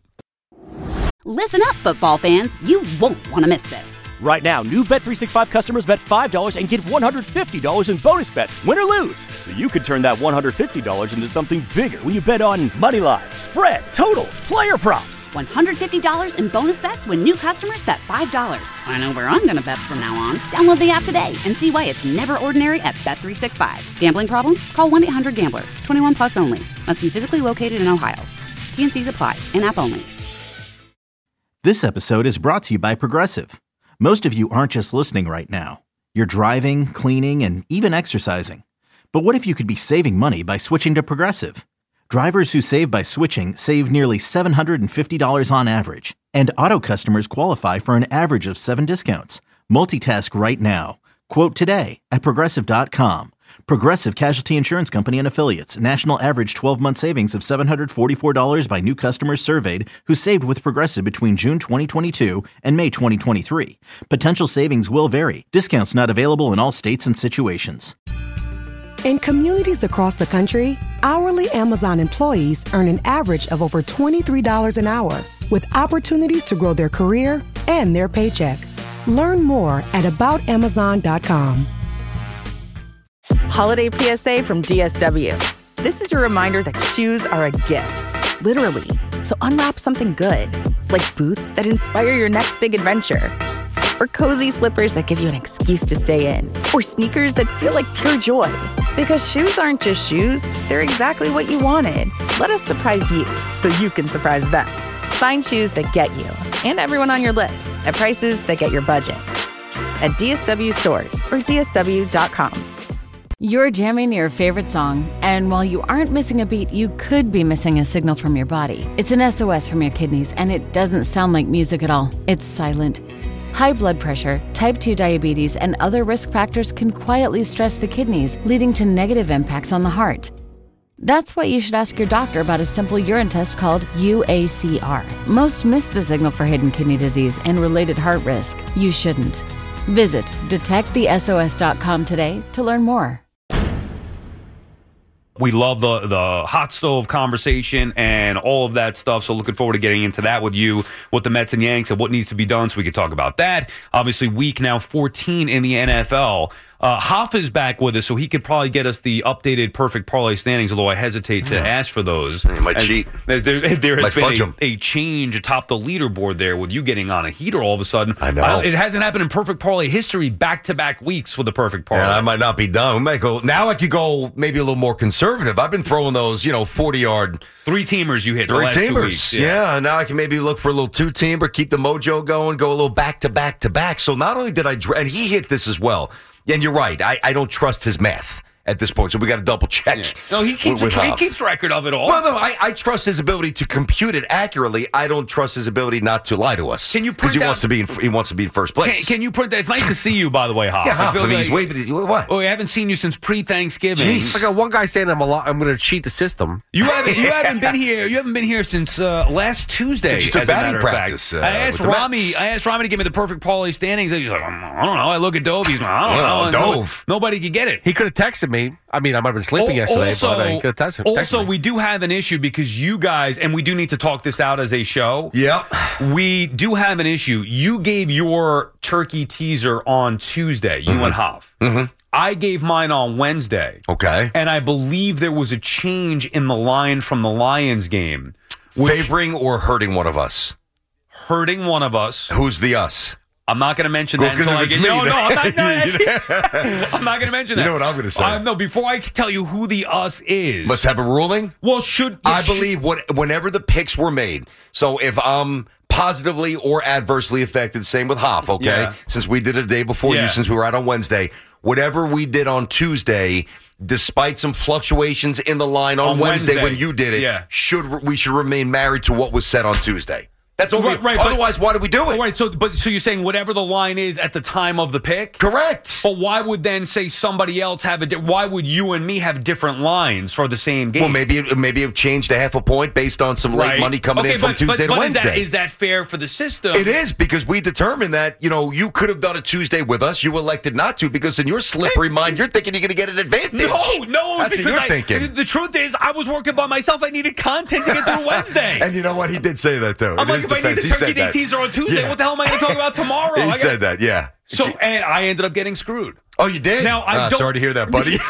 S1: Listen up, football fans. You won't want to miss this.
S2: Right now, new Bet three sixty-five customers bet five dollars and get one hundred fifty dollars in bonus bets, win or lose. So you could turn that one hundred fifty dollars into something bigger when you bet on money line, spread, totals, player props.
S1: one hundred fifty dollars in bonus bets when new customers bet five dollars. I know where I'm going to bet from now on. Download the app today and see why it's never ordinary at Bet three sixty-five. Gambling problem? Call one eight hundred gambler. twenty-one plus only. Must be physically located in Ohio. T N Cs apply. In-app only.
S3: This episode is brought to you by Progressive. Most of you aren't just listening right now. You're driving, cleaning, and even exercising. But what if you could be saving money by switching to Progressive? Drivers who save by switching save nearly seven hundred fifty dollars on average. And auto customers qualify for an average of seven discounts. Multitask right now. Quote today at Progressive dot com. Progressive Casualty Insurance Company and Affiliates. National average twelve-month savings of seven hundred forty-four dollars by new customers surveyed who saved with Progressive between June twenty twenty-two and May twenty twenty-three. Potential savings will vary. Discounts not available in all states and situations.
S4: In communities across the country, hourly Amazon employees earn an average of over twenty-three dollars an hour, with opportunities to grow their career and their paycheck. Learn more at about amazon dot com.
S13: Holiday P S A from D S W. This is your reminder that shoes are a gift, literally. So unwrap something good, like boots that inspire your next big adventure, or cozy slippers that give you an excuse to stay in, or sneakers that feel like pure joy. Because shoes aren't just shoes, they're exactly what you wanted. Let us surprise you so you can surprise them. Find shoes that get you and everyone on your list at prices that get your budget. At D S W stores or D S W dot com.
S17: You're jamming your favorite song, and while you aren't missing a beat, you could be missing a signal from your body. It's an S O S from your kidneys, and it doesn't sound like music at all. It's silent. High blood pressure, type two diabetes, and other risk factors can quietly stress the kidneys, leading to negative impacts on the heart. That's why you should ask your doctor about a simple urine test called U A C R. Most miss the signal for hidden kidney disease and related heart risk. You shouldn't. Visit detect the S O S dot com today to learn more.
S14: We love the the hot stove conversation and all of that stuff. So looking forward to getting into that with you, with the Mets and Yanks and what needs to be done so we can talk about that. Obviously, week now fourteen in the N F L. Uh, Hoff is back with us, so he could probably get us the updated perfect parlay standings, although I hesitate to ask for those.
S7: You might
S14: as,
S7: cheat.
S14: As there, there has
S7: Might
S14: been
S7: fudge
S14: a,
S7: 'em.
S14: a change atop the leaderboard there with you getting on a heater all of a sudden.
S7: I know.
S14: Uh, it hasn't happened in perfect parlay history, back-to-back weeks with the perfect parlay.
S7: And I might not be done. We might go now. I could go maybe a little more conservative. I've been throwing those, you know, forty-yard
S14: three-teamers you hit the
S7: three
S14: last two
S7: teamers.
S14: weeks.
S7: Yeah. and now I can maybe look for a little two-teamer, keep the mojo going, go a little back-to-back-to-back. So not only did I, dr- and he hit this as well. And you're right. I, I don't trust his math at this point, so we got to double check.
S14: Yeah. No, he keeps
S7: with,
S14: a,
S7: with
S14: he
S7: Hoff.
S14: keeps record of it all.
S7: Well, no, I, I trust his ability to compute it accurately. I don't trust his ability not to lie to us.
S14: Can you
S7: Because
S14: print
S7: he
S14: out-
S7: wants to be in, he wants to be in first place.
S14: Can, can you print that? It's nice to see you, by the way, Hoff.
S7: Yeah, Hoff,
S14: feel
S7: I mean,
S14: like-
S7: he's waving at you. What?
S14: Oh, I haven't seen you since pre-Thanksgiving.
S8: I got one guy saying I'm a lot, I'm going to cheat the system.
S14: You haven't you haven't been here. You haven't been here since uh, last Tuesday.
S7: Since you took
S14: as a
S7: batting
S14: matter of
S7: practice,
S14: fact.
S7: uh,
S14: I asked
S7: with the Mets.
S14: Rami. I asked Rami to give me the perfect parlay standings. He's like, I don't know. I look at Dove. He's like, I don't
S7: Well,
S14: know. And nobody-
S7: Dove.
S14: Nobody could get it.
S8: He could have texted me. I mean, I might have been sleeping yesterday,
S14: also,
S8: but I could have texted, texted
S14: also,
S8: me.
S14: we do have an issue because you guys, and we do need to talk this out as a show.
S7: Yep.
S14: We do have an issue. You gave your turkey teaser on Tuesday, you and Hoff.
S7: Mm-hmm.
S14: I gave mine on Wednesday.
S7: Okay.
S14: And I believe there was a change in the line from the Lions game.
S7: Favoring or hurting one of us?
S14: Hurting one of us.
S7: Who's the us?
S14: I'm not going to mention
S7: Well,
S14: that
S7: 'cause
S14: until
S7: if
S14: I
S7: it's
S14: get.
S7: me,
S14: No, no, I'm not.
S7: then-
S14: No, I'm not going to mention
S7: You
S14: that.
S7: know what I'm gonna say.
S14: Uh, no, before I tell you who the us is.
S7: Let's have a ruling.
S14: Well, should
S7: I
S14: should-
S7: believe what whenever the picks were made. So if I'm positively or adversely affected, same with Hoff, okay?
S14: Yeah.
S7: Since we did it a day before
S14: Yeah.
S7: you, since we were out on Wednesday, whatever we did on Tuesday, despite some fluctuations in the line on,
S14: On
S7: Wednesday,
S14: Wednesday.
S7: when you did it,
S14: Yeah.
S7: should we should remain married to what was said on Tuesday. That's only.
S14: Right, right, but-
S7: otherwise, why did we do it?
S14: All right, so but so you're saying whatever the line is at the time of the pick?
S7: Correct.
S14: But why would then say somebody else have a di- why would you and me have different lines for the same game?
S7: Well, maybe it, maybe it changed a half a point based on some late
S14: Right.
S7: money coming
S14: Okay,
S7: in from
S14: but-
S7: Tuesday
S14: but,
S7: to
S14: but is that-
S7: Wednesday.
S14: Is that fair for the system?
S7: It is, because we determined that, you know, you could have done a Tuesday with us. You elected not to because in your slippery mind, you're thinking you're going to get an advantage.
S14: No, no,
S7: That's
S14: because
S7: what you're
S14: I,
S7: thinking.
S14: The truth is, I was working by myself. I needed content to get through Wednesday.
S7: And you know what? He did say that, though.
S14: I'm
S7: In
S14: like,
S7: his
S14: if I need
S7: defense,
S14: the
S7: he
S14: Turkey
S7: said
S14: Day
S7: that.
S14: teaser on Tuesday,
S7: Yeah.
S14: what the hell am I going to talk about tomorrow?
S7: He
S14: I got-
S7: said that, yeah.
S14: So, and I ended up getting screwed.
S7: Oh, you did?
S14: Now, I
S7: Ah,
S14: don't-
S7: sorry to hear that, buddy.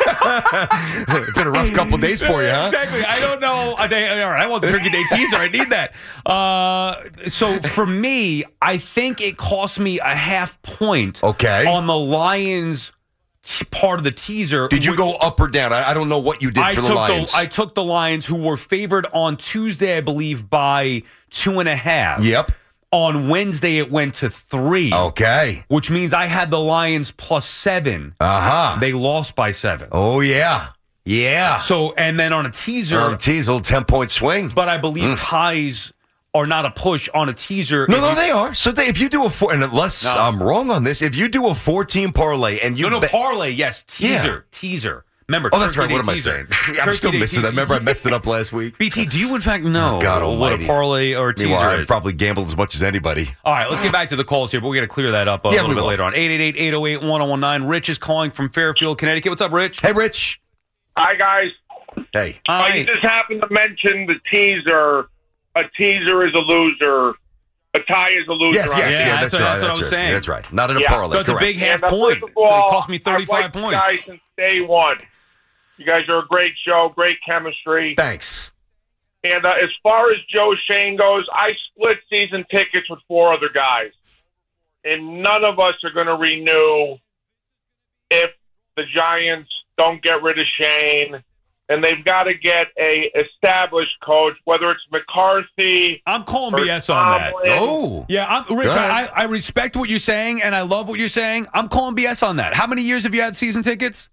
S7: Been a rough couple days for you, huh?
S14: Exactly. I don't know. I, they, all right, I want the Turkey Day teaser. I need that. Uh, so for me, I think it cost me a half point.
S7: Okay.
S14: On the Lions t- part of the teaser.
S7: Did you
S14: which-
S7: go up or down? I, I don't know what you did
S14: I
S7: for
S14: took
S7: the Lions.
S14: I took the Lions, who were favored on Tuesday, I believe, by two and a half.
S7: Yep.
S14: On Wednesday, it went to three.
S7: Okay.
S14: Which means I had the Lions plus seven.
S7: Uh-huh.
S14: They lost by seven.
S7: Oh, yeah. Yeah.
S14: So, and then on a teaser.
S7: On a teaser, a little ten-point swing.
S14: But I believe
S7: Mm.
S14: ties are not a push on a teaser.
S7: No,
S14: If
S7: no,
S14: you-
S7: they are. So they, if you do a four, and unless
S14: No.
S7: I'm wrong on this, if you do a four-team parlay and you
S14: No, no,
S7: bet-
S14: parlay, yes. Teaser.
S7: Yeah.
S14: Teaser. Remember,
S7: Oh, that's
S14: Turkey
S7: right. What
S14: Day
S7: am I
S14: teaser.
S7: saying? I'm
S14: Turkey
S7: still
S14: Day
S7: missing that.
S14: teaser.
S7: Remember, I messed it up last week.
S14: B T, do you in fact know
S7: Oh, God
S14: what a
S7: almighty.
S14: parlay or a teaser
S7: Meanwhile, I
S14: is?
S7: probably gambled as much as anybody.
S14: All right, let's get back to the calls here, but we got to clear that up a
S7: Yeah,
S14: little
S7: we
S14: bit
S7: will.
S14: later on. eight eight eight, eight oh eight, one oh one nine. Rich is calling from Fairfield, Connecticut. What's up, Rich?
S7: Hey, Rich.
S18: Hi, guys.
S7: Hey.
S18: Uh, you just happened to mention the teaser. A teaser is a loser. A tie is a loser.
S7: Yes, yes, yeah,
S14: Yeah,
S7: that's,
S14: that's what-
S7: right.
S14: that's what I was
S7: right.
S14: saying.
S7: That's right. Not in a
S18: Yeah.
S7: parlay.
S14: So it's a
S7: correct.
S14: big half
S18: And, uh,
S14: point.
S18: first of all,
S14: It cost me
S18: I've
S14: thirty-five
S18: liked you
S14: points.
S18: guys since day one. You guys are a great show, great chemistry.
S7: Thanks.
S18: And uh, as far as Joe Shane goes, I split season tickets with four other guys. And none of us are going to renew if the Giants don't get rid of Shane. And they've got to get a established coach, whether it's McCarthy.
S14: I'm calling
S18: or
S14: B S on that.
S18: Tomlin.
S7: Oh.
S14: Yeah, I'm, Rich,
S7: Go ahead.
S14: I, I respect what you're saying, and I love what you're saying. I'm calling B S on that. How many years have you had season tickets?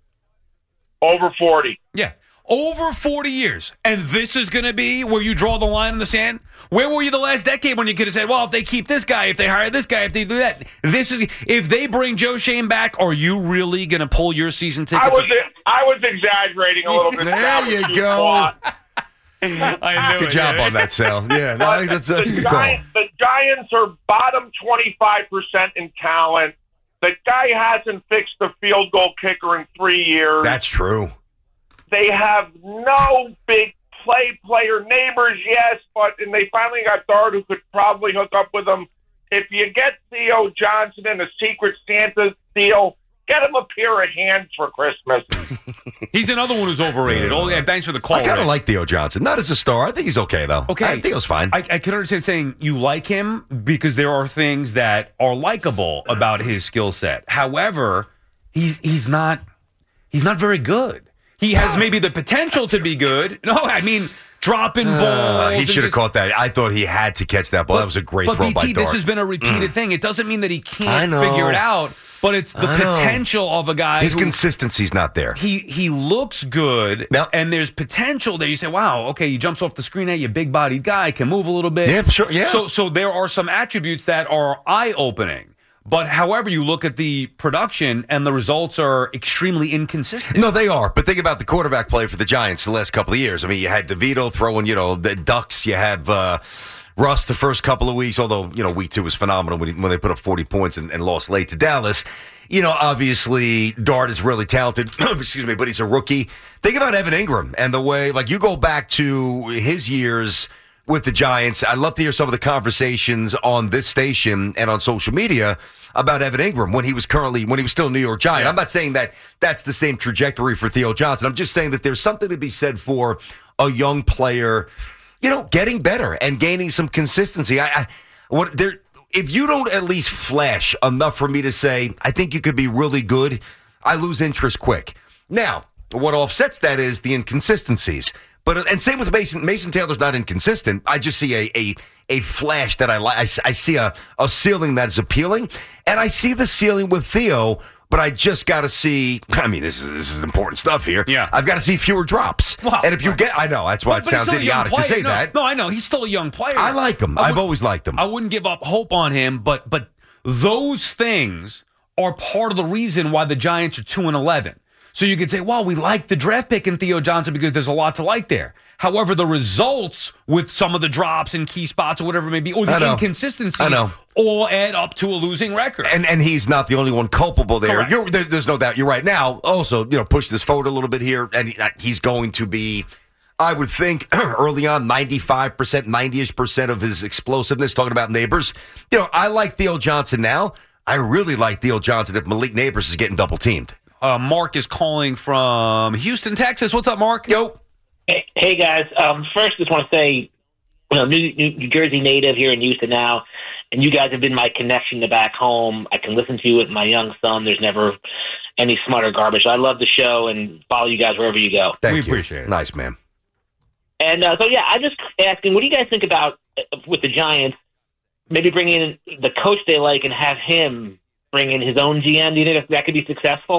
S18: Over forty.
S14: Yeah. Over forty years. And this is going to be where you draw the line in the sand? Where were you the last decade when you could have said, well, if they keep this guy, if they hire this guy, if they do that? This is if they bring Joe Shane back, are you really going to pull your season ticket?
S18: I was I was exaggerating a little bit.
S7: There
S18: That was
S7: you
S18: too
S7: go.
S18: far.
S14: I knew
S7: Good
S14: it,
S7: job
S14: yeah.
S7: on that, Sal. Yeah, no, that's, that's a
S18: the
S7: good call.
S18: Giants, the Giants are bottom twenty-five percent in talent. The guy hasn't fixed the field goal kicker in three years.
S7: That's true.
S18: They have no big play player. Neighbors, yes, but and they finally got Dart, who could probably hook up with them. If you get Theo Johnson in a Secret Santa deal, get him a pair of hands for Christmas.
S14: He's another one who's overrated. Oh, yeah, thanks for the call.
S7: I kind of
S14: Rich.
S7: like Theo Johnson. Not as a star. I think he's okay, though.
S14: Okay.
S7: I, Theo's fine.
S14: I, I can understand saying you like him because there are things that are likable about his skill set. However, he's he's not he's not very good. He has maybe the potential to be good. No, I mean dropping balls.
S7: Uh, he
S14: and
S7: should have
S14: just-
S7: caught that. I thought he had to catch that ball. that was a great
S14: but
S7: throw
S14: B T,
S7: by
S14: this
S7: Dart.
S14: has been a repeated thing. It doesn't mean that he
S7: I
S14: can't
S7: know.
S14: figure it out, but it's the
S7: I know.
S14: potential of a guy
S7: His
S14: who
S7: consistency's not there.
S14: he he looks good, and there's potential there. You say, "Wow, okay, he jumps off the screen. Hey, you big-bodied guy can move a little bit."
S7: Yeah, sure, yeah.
S14: So so there are some attributes that are eye-opening. But however you look at the production and the results are extremely inconsistent.
S7: No, they are. But think about the quarterback play for the Giants the last couple of years. I mean, you had DeVito throwing, you know, the Ducks. You have uh, Russ the first couple of weeks, although, you know, week two was phenomenal when, he, when they put up forty points and, and lost late to Dallas. You know, obviously, Dart is really talented, excuse me, but he's a rookie. Think about Evan Ingram and the way, like, you go back to his years with the Giants. I'd love to hear some of the conversations on this station and on social media about Evan Ingram when he was currently, when he was still a New York Giant. Yeah. I'm not saying that that's the same trajectory for Theo Johnson. I'm just saying that there's something to be said for a young player, you know, getting better and gaining some consistency. I, I what there, if you don't at least flash enough for me to say, I think you could be really good, I lose interest quick. Now, what offsets that is the inconsistencies. But and same with Mason. Mason Taylor's not inconsistent. I just see a a, a flash that I like. I, I see a, a ceiling that is appealing, and I see the ceiling with Theo. But I just got to see. I mean, this is this is important stuff here.
S14: Yeah,
S7: I've got to see fewer drops.
S14: Wow.
S7: And if you get, I know that's why
S14: But-
S7: it
S14: but he's
S7: sounds
S14: still a young
S7: idiotic to
S14: player.
S7: say
S14: no,
S7: that.
S14: No, I know he's still a young player.
S7: I like him.
S14: I
S7: I've
S14: would-
S7: always liked him.
S14: I wouldn't give up hope on him, but but those things are part of the reason why the Giants are two and eleven. So you could say, well, we like the draft pick in Theo Johnson because there's a lot to like there. However, the results with some of the drops in key spots or whatever it may be, or
S7: I
S14: the
S7: know.
S14: inconsistencies,
S7: I know.
S14: all add up to a losing record.
S7: And and he's not the only one culpable there.
S14: Correct.
S7: You're, there there's no doubt. You're right. Now, also, you know, push this forward a little bit here, and he, he's going to be, I would think, early on, ninety-five percent, ninety-ish percent of his explosiveness, talking about Neighbors. You know, I like Theo Johnson now. I really like Theo Johnson if Malik Neighbors is getting double-teamed.
S14: Uh, Mark is calling from Houston, Texas. What's up, Mark?
S7: Yo.
S19: Hey, hey guys. Um, first, just want to say, you know, New, New, New Jersey native here in Houston now, and you guys have been my connection to back home. I can listen to you with my young son. There's never any smarter garbage. So I love the show and follow you guys wherever you go.
S7: Thank
S14: we
S7: you.
S14: appreciate it.
S7: Nice, man.
S19: And uh, so, yeah, I'm just asking, what do you guys think about uh, with the Giants? Maybe bring in the coach they like and have him bring in his own G M. Do you think that could be successful?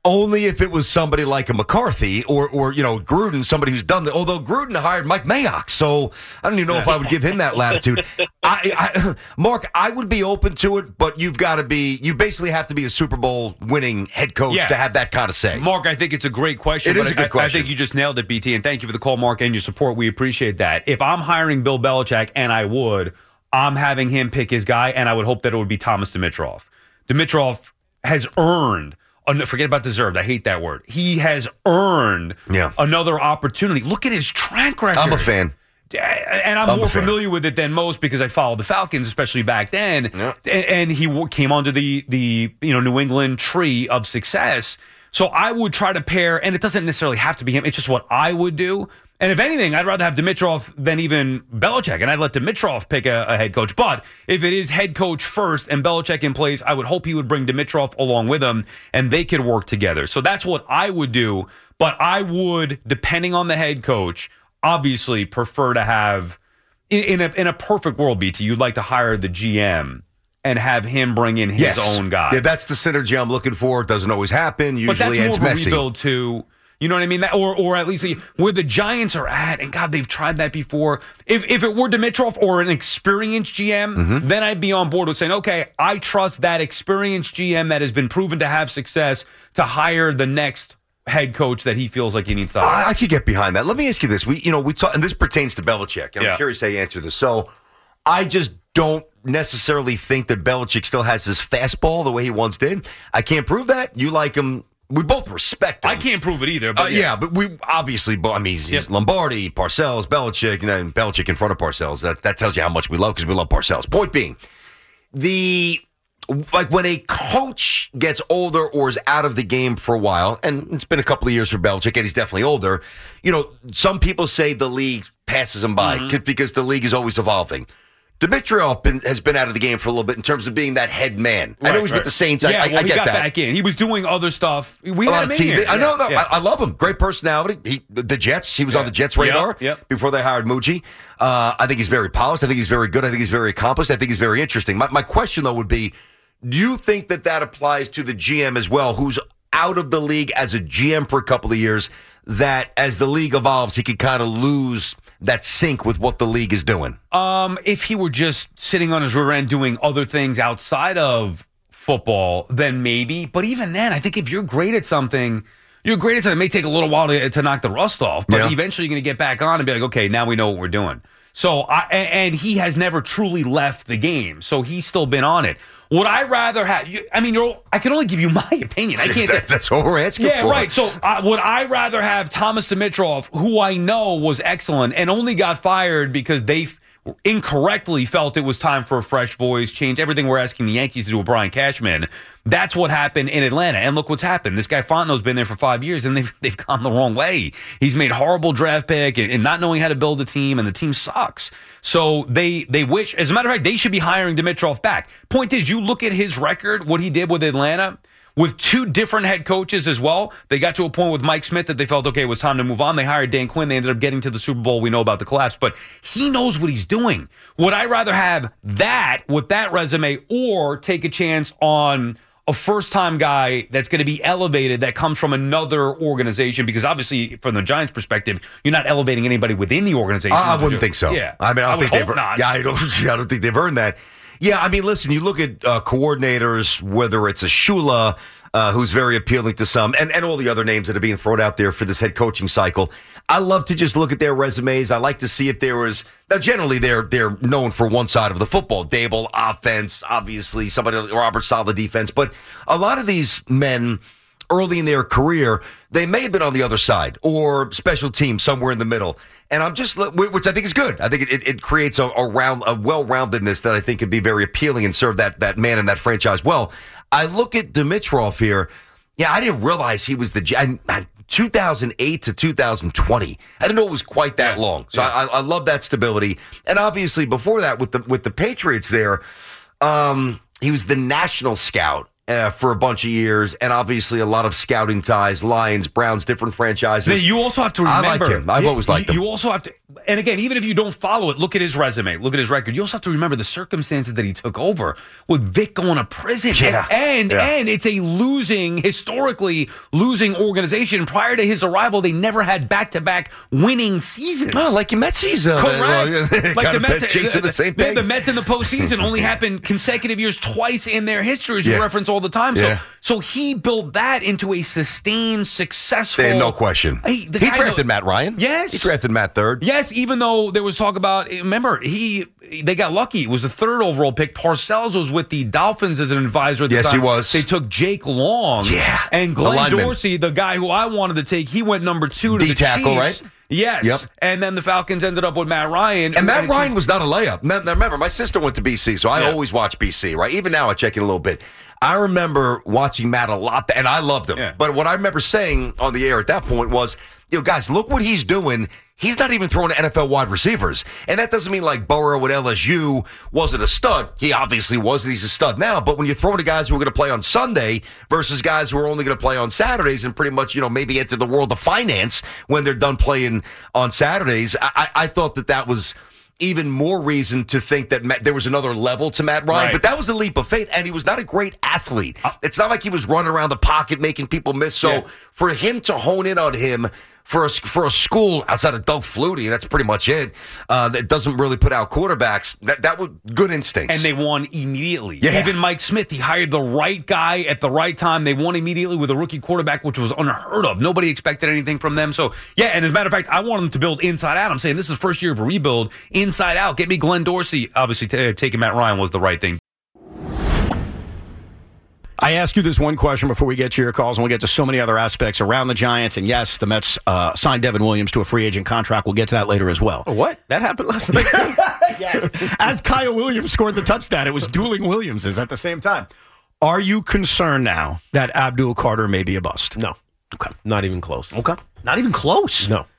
S7: Only if it was somebody like a McCarthy or, or you know, Gruden, somebody who's done that. Although Gruden hired Mike Mayock, so I don't even know if I would give him that latitude. I, I, Mark, I would be open to it, but you've got to be, you basically have to be a Super Bowl winning head coach
S14: Yeah.
S7: to have that kind of say.
S14: Mark, I think it's a great question.
S7: It
S14: but
S7: is a good
S14: I,
S7: question.
S14: I think you just nailed it, B T, and thank you for the call, Mark, and your support. We appreciate that. If I'm hiring Bill Belichick, and I would, I'm having him pick his guy, and I would hope that it would be Thomas Dimitroff. Dimitroff has earned, forget about deserved, I hate that word. He has earned
S7: yeah.
S14: another opportunity. Look at his track record.
S7: I'm a fan.
S14: And I'm,
S7: I'm
S14: more
S7: a fan.
S14: familiar with it than most because I followed the Falcons, especially back then.
S7: Yeah.
S14: And he w- came under the the you know New England tree of success. So I would try to pair, and it doesn't necessarily have to be him. It's just what I would do. And if anything, I'd rather have Dimitroff than even Belichick, and I'd let Dimitroff pick a, a head coach. But if it is head coach first and Belichick in place, I would hope he would bring Dimitroff along with him, and they could work together. So that's what I would do. But I would, depending on the head coach, obviously prefer to have, in, in a in a perfect world, B T, you'd like to hire the G M and have him bring in his
S7: Yes.
S14: own guy.
S7: Yeah, that's the synergy I'm looking for. It doesn't always happen. Usually
S14: But that's
S7: it's
S14: more of a
S7: messy.
S14: rebuild too. You know what I mean? That, or or at least where the Giants are at, and God, they've tried that before. If if it were Dimitroff or an experienced G M,
S7: Mm-hmm.
S14: then I'd be on board with saying, okay, I trust that experienced G M that has been proven to have success to hire the next head coach that he feels like he needs to hire.
S7: I, I could get behind that. Let me ask you this: We, you know, we talk, and this pertains to Belichick, and
S14: Yeah.
S7: I'm curious how you answer this. So, I just don't necessarily think that Belichick still has his fastball the way he once did. I can't prove that. You like him. We both respect him.
S14: I can't prove it either. But
S7: Uh, yeah. but we obviously, bo- I mean, he's, he's
S14: Yep.
S7: Lombardi, Parcells, Belichick, you know, and Belichick in front of Parcells. That that tells you how much we love because we love Parcells. Point being, the like when a coach gets older or is out of the game for a while, and it's been a couple of years for Belichick, and he's definitely older. You know, some people say the league passes him by
S14: Mm-hmm.
S7: because the league is always evolving. Dimitroff been, has been out of the game for a little bit in terms of being that head man. I know
S14: Right,
S7: he's
S14: right.
S7: with the Saints.
S14: Yeah,
S7: I, I,
S14: well,
S7: I
S14: he
S7: get
S14: got
S7: that.
S14: back in. He was doing other stuff. We
S7: a
S14: had
S7: lot
S14: him
S7: of
S14: in
S7: T V.
S14: here.
S7: I know, no,
S14: Yeah.
S7: I, I love him. Great personality. He, the Jets. He was
S14: Yeah.
S7: on the Jets radar
S14: Yep, yep.
S7: before they hired Muji. Uh, I think he's very polished. I think he's very good. I think he's very accomplished. I think he's very interesting. My, my question though would be, do you think that that applies to the G M as well, who's out of the league as a G M for a couple of years? That as the league evolves, he could kind of lose that sync with what the league is doing.
S14: Um, if he were just sitting on his rear end doing other things outside of football, then maybe. But even then, I think if you're great at something, you're great at something. It may take a little while to, to knock the rust off, but
S7: Yeah.
S14: eventually you're going to get back on and be like, okay, now we know what we're doing. So, I, and, and he has never truly left the game, so he's still been on it. Would I rather have? You, I mean, you're. I can only give you my opinion. I can't.
S7: That- that's what we're asking
S14: yeah,
S7: for.
S14: right. So, uh, would I rather have Thomas Dimitroff, who I know was excellent and only got fired because they f- incorrectly felt it was time for a fresh voice, change everything we're asking the Yankees to do with Brian Cashman? That's what happened in Atlanta. And look what's happened. This guy Fontenot's been there for five years, and they've, they've gone the wrong way. He's made horrible draft pick and, and not knowing how to build a team, and the team sucks. So they they wish, as a matter of fact, they should be hiring Dimitroff back. Point is, you look at his record, what he did with Atlanta, with two different head coaches as well. They got to a point with Mike Smith that they felt, okay, it was time to move on. They hired Dan Quinn. They ended up getting to the Super Bowl. We know about the collapse, but he knows what he's doing. Would I rather have that with that resume or take a chance on a first-time guy that's going to be elevated that comes from another organization? Because obviously, from the Giants' perspective, you're not elevating anybody within the organization.
S7: I, I wouldn't think so.
S14: Yeah.
S7: I mean, I don't
S14: I
S7: think
S14: would
S7: they've.
S14: hope not.
S7: Yeah, I don't. I don't think they've earned that. Yeah, I mean, listen. You look at uh, coordinators, whether it's a Shula, uh, who's very appealing to some, and, and all the other names that are being thrown out there for this head coaching cycle. I love to just look at their resumes. I like to see if there was. Now, generally, they're they're known for one side of the football. Dable, offense, obviously, somebody like Robert Saleh, defense. But a lot of these men, early in their career, they may have been on the other side or special teams somewhere in the middle. And I'm just, which I think is good. I think it, it, it creates a, a round, a well-roundedness that I think can be very appealing and serve that that man and that franchise well. I look at Dimitroff here. Yeah, I didn't realize he was the I, I, two thousand eight to two thousand twenty. I didn't know it was quite that long. So I, I love that stability. And obviously, before that, with the with the Patriots, there, um, he was the national scout. Uh, for a bunch of years, and obviously a lot of scouting ties, Lions, Browns, different franchises.
S14: Then you also have to remember.
S7: I like him. I've
S14: you,
S7: always liked
S14: you,
S7: him.
S14: You also have to, and again, even if you don't follow it, look at his resume, look at his record. You also have to remember the circumstances that he took over with Vic going to prison.
S7: Yeah.
S14: And, and,
S7: Yeah.
S14: and it's a losing, historically losing organization. Prior to his arrival, they never had back-to-back winning seasons.
S7: Oh, like your Mets season.
S14: Correct.
S7: Well,
S14: like the
S7: Mets
S14: Mets,
S7: chasing the same
S14: the,
S7: thing.
S14: the Mets in the postseason only happened consecutive years twice in their history, as
S7: Yeah.
S14: you reference all the time. So,
S7: Yeah.
S14: so he built that into a sustained, successful.
S7: And no question.
S14: Hey,
S7: He
S14: the guy
S7: drafted
S14: know-
S7: Matt Ryan.
S14: Yes.
S7: He drafted Matt third.
S14: Yes, even though there was talk about, remember, he they got lucky. It was the third overall pick. Parcells was with the Dolphins as an advisor at the
S7: Yes,
S14: time.
S7: he was.
S14: They took Jake Long.
S7: Yeah.
S14: And
S7: The
S14: Glenn
S7: lineman.
S14: Dorsey, the guy who I wanted to take, he went number two to
S7: D
S14: the
S7: tackle,
S14: Chiefs.
S7: right?
S14: Yes.
S7: Yep.
S14: And then the Falcons ended up with Matt Ryan.
S7: And Matt Ryan was not a layup. Now, now remember, my sister went to B C, so I
S14: Yeah.
S7: always watch B C, right? Even now, I check it a little bit. I remember watching Matt a lot, and I loved him.
S14: Yeah.
S7: But what I remember saying on the air at that point was, you know, guys, look what he's doing. He's not even throwing to N F L wide receivers. And that doesn't mean like Burrow at L S U wasn't a stud. He obviously was, and he's a stud now. But when you're throwing to guys who are going to play on Sunday versus guys who are only going to play on Saturdays and pretty much, you know, maybe enter the world of finance when they're done playing on Saturdays, I, I, I thought that that was even more reason to think that Matt, there was another level to Matt Ryan.
S14: Right.
S7: But that was a leap of faith, and he was not a great athlete. It's not like he was running around the pocket making people miss. So
S14: Yeah.
S7: for him to hone in on him for a, for a school outside of Doug Flutie, and that's pretty much it, uh, that doesn't really put out quarterbacks, that, that was good instincts.
S14: And they won immediately.
S7: Yeah.
S14: Even Mike Smith, he hired the right guy at the right time. They won immediately with a rookie quarterback, which was unheard of. Nobody expected anything from them. So, yeah, and as a matter of fact, I want them to build inside out. I'm saying this is the first year of a rebuild inside out. Get me Glenn Dorsey. Obviously, t- taking Matt Ryan was the right thing.
S20: I ask you this one question before we get to your calls, and we'll get to so many other aspects around the Giants. And yes, the Mets uh, signed Devin Williams to a free agent contract. We'll get to that later as well.
S8: What? That happened last night, too?
S20: Yes. As Kyle Williams scored the touchdown, it was dueling Williamses at the same time. Are you concerned now that Abdul Carter may be a bust?
S8: No.
S20: Okay.
S8: Not even close.
S20: Okay. Not even close?
S8: No.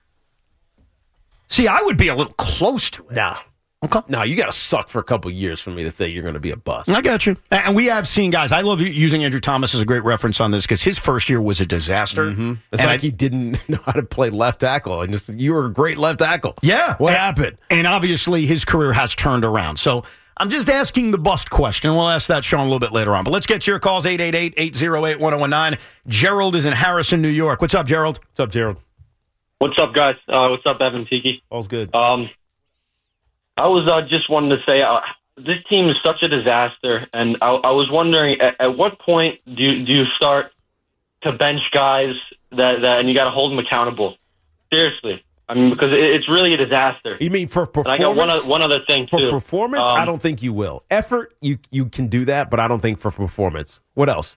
S20: See, I would be a little close to it.
S8: Nah.
S20: Okay.
S8: No, you got to suck for a couple years for me to say you're going to be a bust.
S20: I got you. And we have seen guys. I love using Andrew Thomas as a great reference on this because his first year was a disaster.
S8: Mm-hmm. It's
S20: and
S8: like
S20: I,
S8: he didn't know how to play left tackle. And just, you were a great left tackle.
S20: Yeah.
S8: What
S20: and,
S8: happened?
S20: And obviously his career has turned around. So I'm just asking the bust question. We'll ask that, Sean, a little bit later on. But let's get to your calls, eight eight eight, eight oh eight, one oh one nine. Gerald is in Harrison, New York. What's up, Gerald?
S8: What's up, Gerald?
S21: What's up, guys? Uh, what's up, Evan Tiki?
S8: All's good.
S21: Um, I was uh, just wanting to say uh, this team is such a disaster, and I, I was wondering at, at what point do you, do you start to bench guys that, that and you got to hold them accountable? Seriously, I mean, because it, it's really a disaster.
S8: You mean for
S21: And
S8: performance?
S21: I got one, oth- one other thing
S8: For
S21: too.
S8: performance,
S21: Um,
S8: I don't think you will. Effort, you you can do that, but I don't think for performance. What else?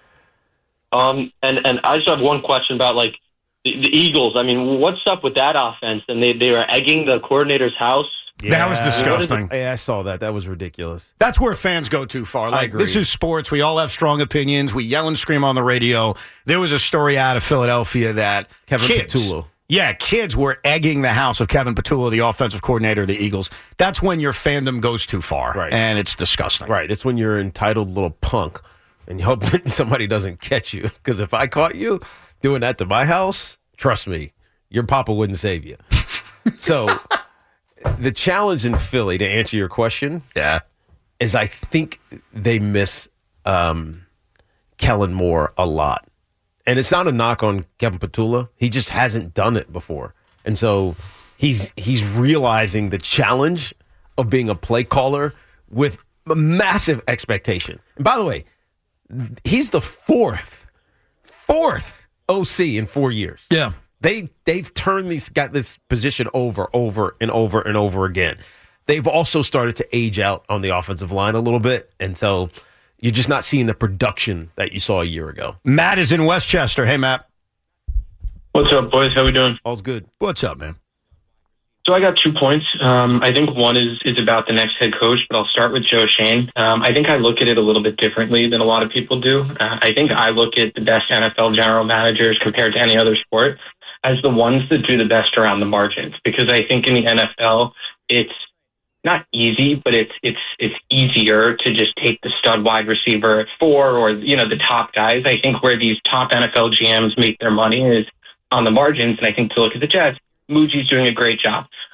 S21: Um, and and I just have one question about like the, the Eagles. I mean, what's up with that offense? And they they were egging the coordinator's house.
S20: That was disgusting.
S8: Yeah, I saw that. That was ridiculous.
S20: That's where fans go too far. Like,
S8: agree.
S20: this is sports. We all have strong opinions. We yell and scream on the radio. There was a story out of Philadelphia that
S8: Kevin
S20: kids,
S8: Patullo.
S20: Yeah, kids were egging the house of Kevin Patullo, the offensive coordinator of the Eagles. That's when your fandom goes too far,
S8: Right.
S20: and it's disgusting.
S8: Right. It's when you're an entitled little punk and you hope that somebody doesn't catch you. Because if I caught you doing that to my house, trust me, your papa wouldn't save you. So the challenge in Philly, to answer your question,
S7: yeah,
S8: is I think they miss um, Kellen Moore a lot. And it's not a knock on Kevin Patullo. He just hasn't done it before. And so he's he's realizing the challenge of being a play caller with a massive expectation. And by the way, he's the fourth, fourth O C in four years.
S20: Yeah.
S8: They they've turned these got this position over, over and over and over again. They've also started to age out on the offensive line a little bit, and so you're just not seeing the production that you saw a year ago.
S20: Matt is in Westchester. Hey, Matt.
S21: What's up, boys? How we doing?
S8: All's good.
S20: What's up, man?
S21: So I got two points. Um, I think one is is about the next head coach, but I'll start with Joe Shane. Um, I think I look at it a little bit differently than a lot of people do. Uh, I think I look at the best N F L general managers compared to any other sport as the ones that do the best around the margins, because I think in the N F L it's not easy, but it's it's it's easier to just take the stud wide receiver at four or you know the top guys. I think where these top N F L G Ms make their money is on the margins, and I think to look at the Jets, Muji's doing a great job.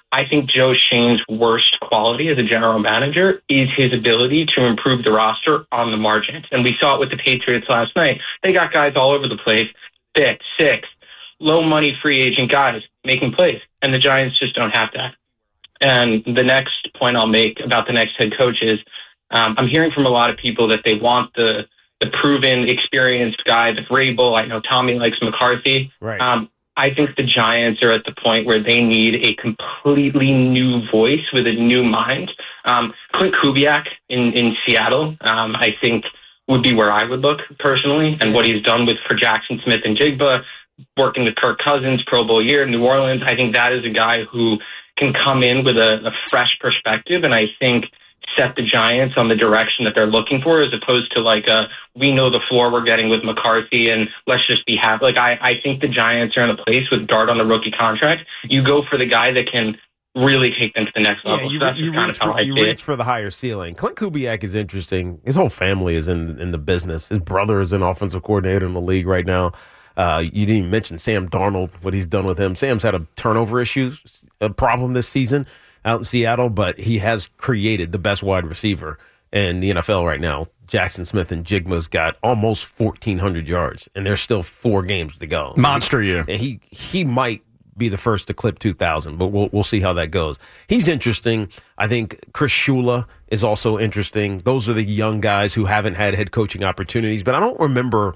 S21: I think Joe Shane's worst quality as a general manager is his ability to improve the roster on the margins. And we saw it with the Patriots last night. They got guys all over the place, fifth, sixth, low money free agent guys making plays. And the Giants just don't have that. And the next point I'll make about the next head coach is um, I'm hearing from a lot of people that they want the the proven, experienced guy, the Vrabel. I know Tommy likes McCarthy.
S8: Right.
S21: Um, I think the Giants are at the point where they need a completely new voice with a new mind. Um, Clint Kubiak in, in Seattle, um, I think, would be where I would look personally, and what he's done with for Jackson Smith and Jigba, working with Kirk Cousins, Pro Bowl year, New Orleans. I think that is a guy who can come in with a, a fresh perspective, and I think set the Giants on the direction that they're looking for, as opposed to like a, we know the floor we're getting with McCarthy and let's just be happy. Like I, I think the Giants are in a place with Dart on the rookie contract. You go for the guy that can really take them to the next level.
S8: Yeah, you,
S21: so that's
S8: you,
S21: just kind
S8: reach,
S21: of how
S8: for,
S21: I
S8: you
S21: see
S8: reach
S21: it.
S8: for the higher ceiling. Clint Kubiak is interesting. His whole family is in in the business. His brother is an offensive coordinator in the league right now. Uh, you didn't even mention Sam Darnold, what he's done with him. Sam's had a turnover issue, a problem this season out in Seattle, but he has created the best wide receiver in the N F L right now. Jackson Smith and Jigma's got almost fourteen hundred yards, and there's still four games to go.
S20: Monster year.
S8: And he he might be the first to clip two thousand, but we'll we'll see how that goes. He's interesting. I think Chris Shula is also interesting. Those are the young guys who haven't had head coaching opportunities, but I don't remember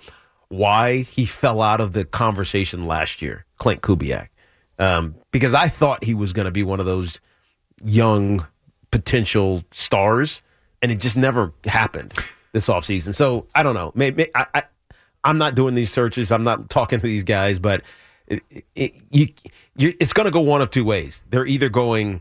S8: why he fell out of the conversation last year, Clint Kubiak, um, because I thought he was going to be one of those young potential stars, and it just never happened this offseason. So I don't know. Maybe I, I, I'm not doing these searches. I'm not talking to these guys, but it, it, you, you, it's going to go one of two ways. They're either going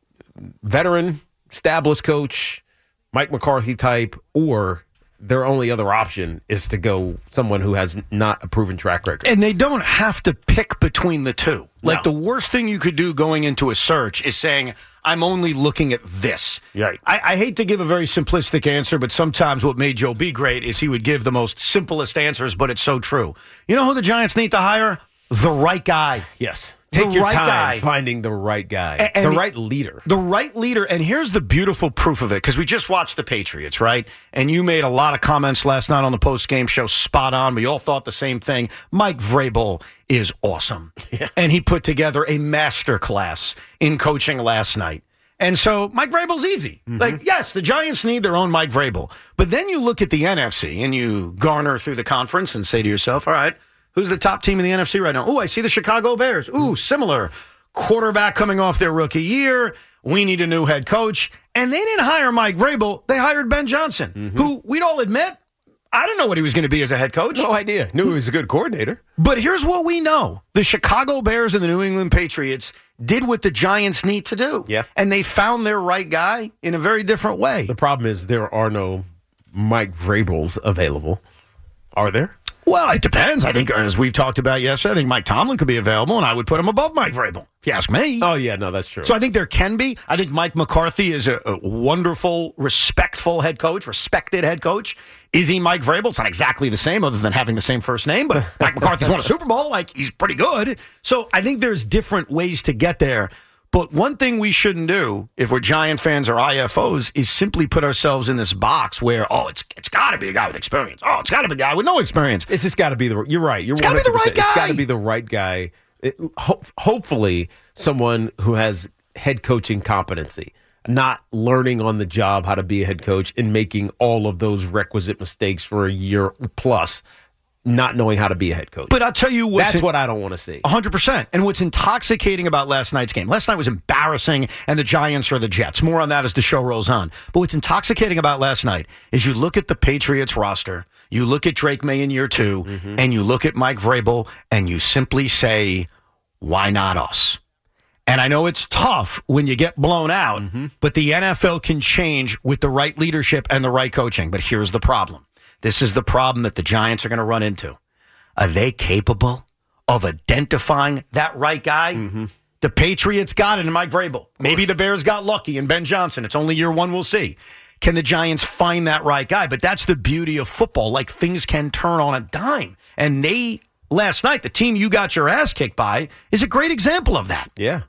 S8: veteran, established coach, Mike McCarthy type, or their only other option is to go someone who has not a proven track record.
S20: And they don't have to pick between the two. Like,
S8: No.
S20: the worst thing you could do going into a search is saying, I'm only looking at this.
S8: Right.
S20: I, I hate to give a very simplistic answer, but sometimes what made Joe B great is he would give the most simplest answers, but it's so true. You know who the Giants need to hire? The right guy.
S8: Yes. Take
S20: the
S8: your
S20: right
S8: time
S20: guy.
S8: finding the right guy,
S20: A- and
S8: the
S20: he-
S8: right leader.
S20: The right leader, and here's the beautiful proof of it, because we just watched the Patriots, right? And you made a lot of comments last night on the post-game show, spot on. We all thought the same thing. Mike Vrabel is awesome.
S8: Yeah.
S20: And he put together a masterclass in coaching last night. And so Mike Vrabel's easy.
S8: Mm-hmm.
S20: Like, yes, the Giants need their own Mike Vrabel. But then you look at the N F C and you garner through the conference and say to yourself, all right, who's the top team in the N F C right now? Oh, I see the Chicago Bears. Ooh, similar. Quarterback coming off their rookie year. We need a new head coach. And they didn't hire Mike Vrabel. They hired Ben Johnson,
S8: Mm-hmm.
S20: who we'd all admit, I didn't know what he was going to be as a head coach.
S8: No idea. Knew he was a good coordinator.
S20: But here's what we know. The Chicago Bears and the New England Patriots did what the Giants need to do.
S8: Yeah.
S20: And they found their right guy in a very different way.
S8: The problem is there are no Mike Vrabels available. Are there?
S20: Well, it depends. I think, as we've talked about yesterday, I think Mike Tomlin could be available, and I would put him above Mike Vrabel, if you ask me.
S8: Oh, yeah, no, that's true.
S20: So I think there can be. I think Mike McCarthy is a, a wonderful, respectful head coach, respected head coach. Is he Mike Vrabel? It's not exactly the same, other than having the same first name, but Mike McCarthy's won a Super Bowl. Like, he's pretty good. So I think there's different ways to get there. But one thing we shouldn't do, if we're Giant fans or I F Os, is simply put ourselves in this box where, oh, it's it's got to be a guy with experience. Oh, it's got to be a guy with no experience.
S8: It's just got to be the. You're right. You're
S20: It's gotta be the right
S8: It's got
S20: guy.
S8: to be the right guy. It, ho- hopefully, someone who has head coaching competency, not learning on the job how to be a head coach and making all of those requisite mistakes for a year plus, not knowing how to be a head coach.
S20: But I'll tell you what's
S8: That's
S20: in-
S8: what I don't want to see.
S20: one hundred percent. And what's intoxicating about last night's game, last night was embarrassing, and the Giants are the Jets. More on that as the show rolls on. But what's intoxicating about last night is you look at the Patriots roster, you look at Drake May in year two,
S8: Mm-hmm.
S20: and you look at Mike Vrabel, and you simply say, why not us? And I know it's tough when you get blown out,
S8: Mm-hmm.
S20: but the N F L can change with the right leadership and the right coaching. But here's the problem. This is the problem that the Giants are going to run into. Are they capable of identifying that right guy?
S8: Mm-hmm.
S20: The Patriots got it in Mike Vrabel. Maybe the Bears got lucky in Ben Johnson. It's only year one, we'll see. Can the Giants find that right guy? But that's the beauty of football. Like, things can turn on a dime. And they, last night, the team you got your ass kicked by is a great example of that.
S8: Yeah.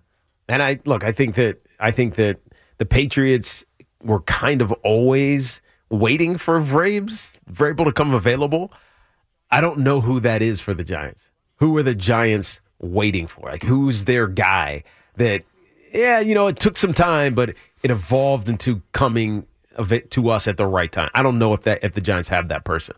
S8: And I look, I think that I think that the Patriots were kind of always waiting for Vrabes, Vrabel to come available. I don't know who that is for the Giants. Who are the Giants waiting for? Like, who's their guy that, yeah, you know, it took some time, but it evolved into coming of it to us at the right time. I don't know if that if the Giants have that person.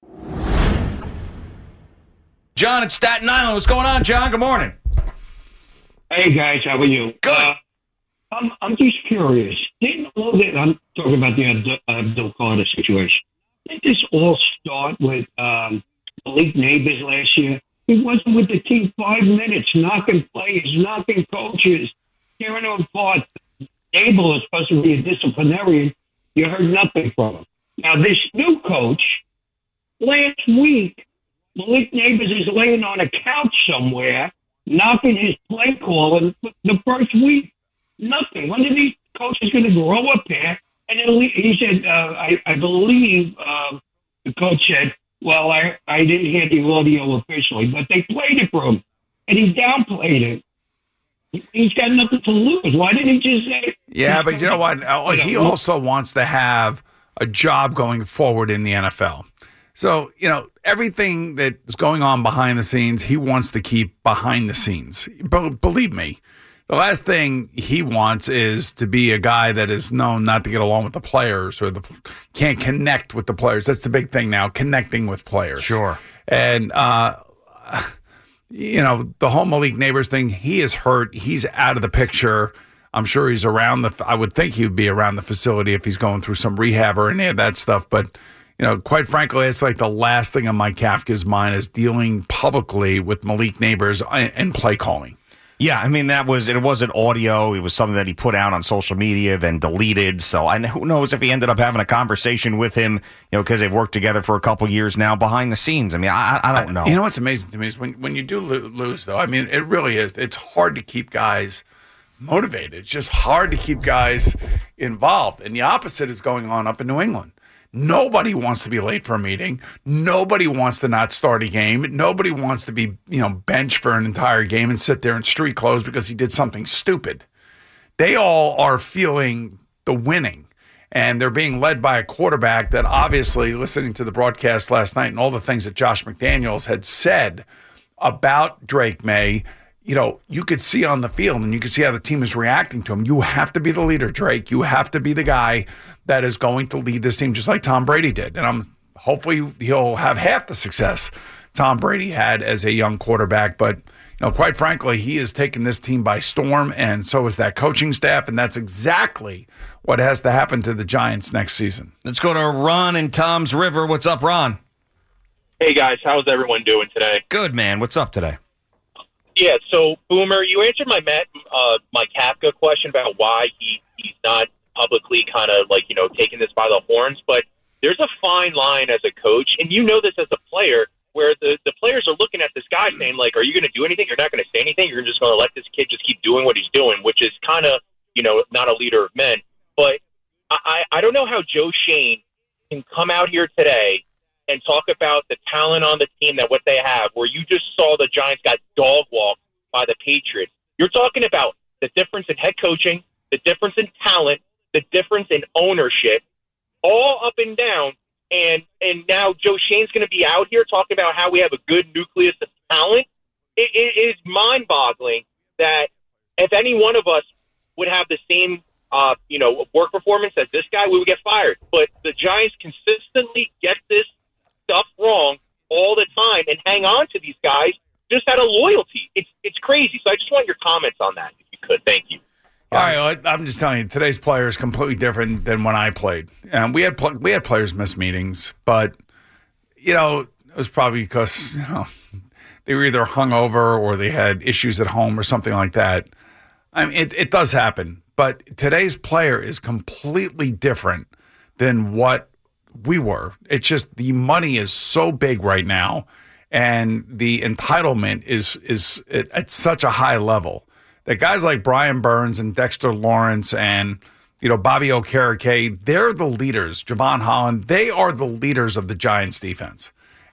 S10: John at Staten Island. What's going on, John? Good morning.
S22: Hey, guys. How are you?
S10: Good.
S22: Uh, I'm, I'm just curious. Didn't all that, I'm talking about the Abdul, Abdul Carter situation. Didn't this all start with um, Malik Neighbors last year? He wasn't with the team five minutes, knocking players, knocking coaches, tearing them apart. Abel is supposed to be a disciplinarian. You heard nothing from him. Now, this new coach, last week, Malik Neighbors is laying on a couch somewhere, knocking his play call in the first week. Nothing. When are these coaches going to grow up here? And then he said, uh, I, I believe uh, the coach said, well, I, I didn't hear the audio officially, but they played it for him. And he downplayed it. He's got nothing to lose. Why didn't he just say?
S23: Yeah, but you know what? He also wants to have a job going forward in the N F L. So, you know, everything that's going on behind the scenes, he wants to keep behind the scenes. But believe me, the last thing he wants is to be a guy that is known not to get along with the players or the can't connect with the players. That's the big thing now, connecting with players.
S10: Sure.
S23: And, uh, you know, the whole Malik Neighbors thing, he is hurt. He's out of the picture. I'm sure he's around the, I would think he would be around the facility if he's going through some rehab or any of that stuff. But, you know, quite frankly, it's like the last thing on Mike Kafka's mind is dealing publicly with Malik Neighbors and play calling.
S10: Yeah, I mean, that was, it wasn't audio. It was something that he put out on social media, then deleted. So I, who knows if he ended up having a conversation with him, you know, because they've worked together for a couple years now behind the scenes. I mean, I, I don't know.
S23: You know what's amazing to me is when, when you do lo- lose, though, I mean, it really is. It's hard to keep guys motivated. It's just hard to keep guys involved. And the opposite is going on up in New England. Nobody wants to be late for a meeting. Nobody wants to not start a game. Nobody wants to be, you know, benched for an entire game and sit there in street clothes because he did something stupid. They all are feeling the winning, and they're being led by a quarterback that obviously, listening to the broadcast last night and all the things that Josh McDaniels had said about Drake May, you know, you could see on the field and you could see how the team is reacting to him. You have to be the leader, Drake. You have to be the guy that is going to lead this team just like Tom Brady did. And I'm hopefully he'll have half the success Tom Brady had as a young quarterback. But, you know, quite frankly, he has taken this team by storm, and so is that coaching staff. And that's exactly what has to happen to the Giants next season.
S10: Let's go to Ron in Tom's River. What's up, Ron?
S24: Hey, guys. How's everyone doing today?
S10: Good, man. What's up today?
S24: Yeah, so, Boomer, you answered my Matt, uh, my Kafka question about why he, he's not publicly kind of, like, you know, taking this by the horns, but there's a fine line as a coach, and you know this as a player, where the, the players are looking at this guy saying, like, are you going to do anything? You're not going to say anything? You're just going to let this kid just keep doing what he's doing, which is kind of, you know, not a leader of men. But I, I don't know how Joe Schoen can come out here today and talk about the talent on the team, that what they have, where you just saw the Giants got dog walked by the Patriots. You're talking about the difference in head coaching, the difference in talent, the difference in ownership, all up and down. And and now Joe Schoen's going to be out here talking about how we have a good nucleus of talent. It, it is mind-boggling that if any one of us would have the same uh, you know, work performance as this guy, we would get fired. But the Giants consistently get this stuff wrong all the time and hang on to these guys just out of loyalty. It's it's crazy. So I just want your comments on that, if you could. Thank you.
S23: All right, I'm just telling you, today's player is completely different than when I played. And we had pl- we had players miss meetings, but you know, it was probably because, you know, they were either hungover or they had issues at home or something like that. I mean, it, it does happen, but today's player is completely different than what we were. It's just the money is so big right now, and the entitlement is is at, at such a high level that guys like Brian Burns and Dexter Lawrence and, you know, Bobby Okereke, they're the leaders. Javon Holland, they are the leaders of the Giants defense.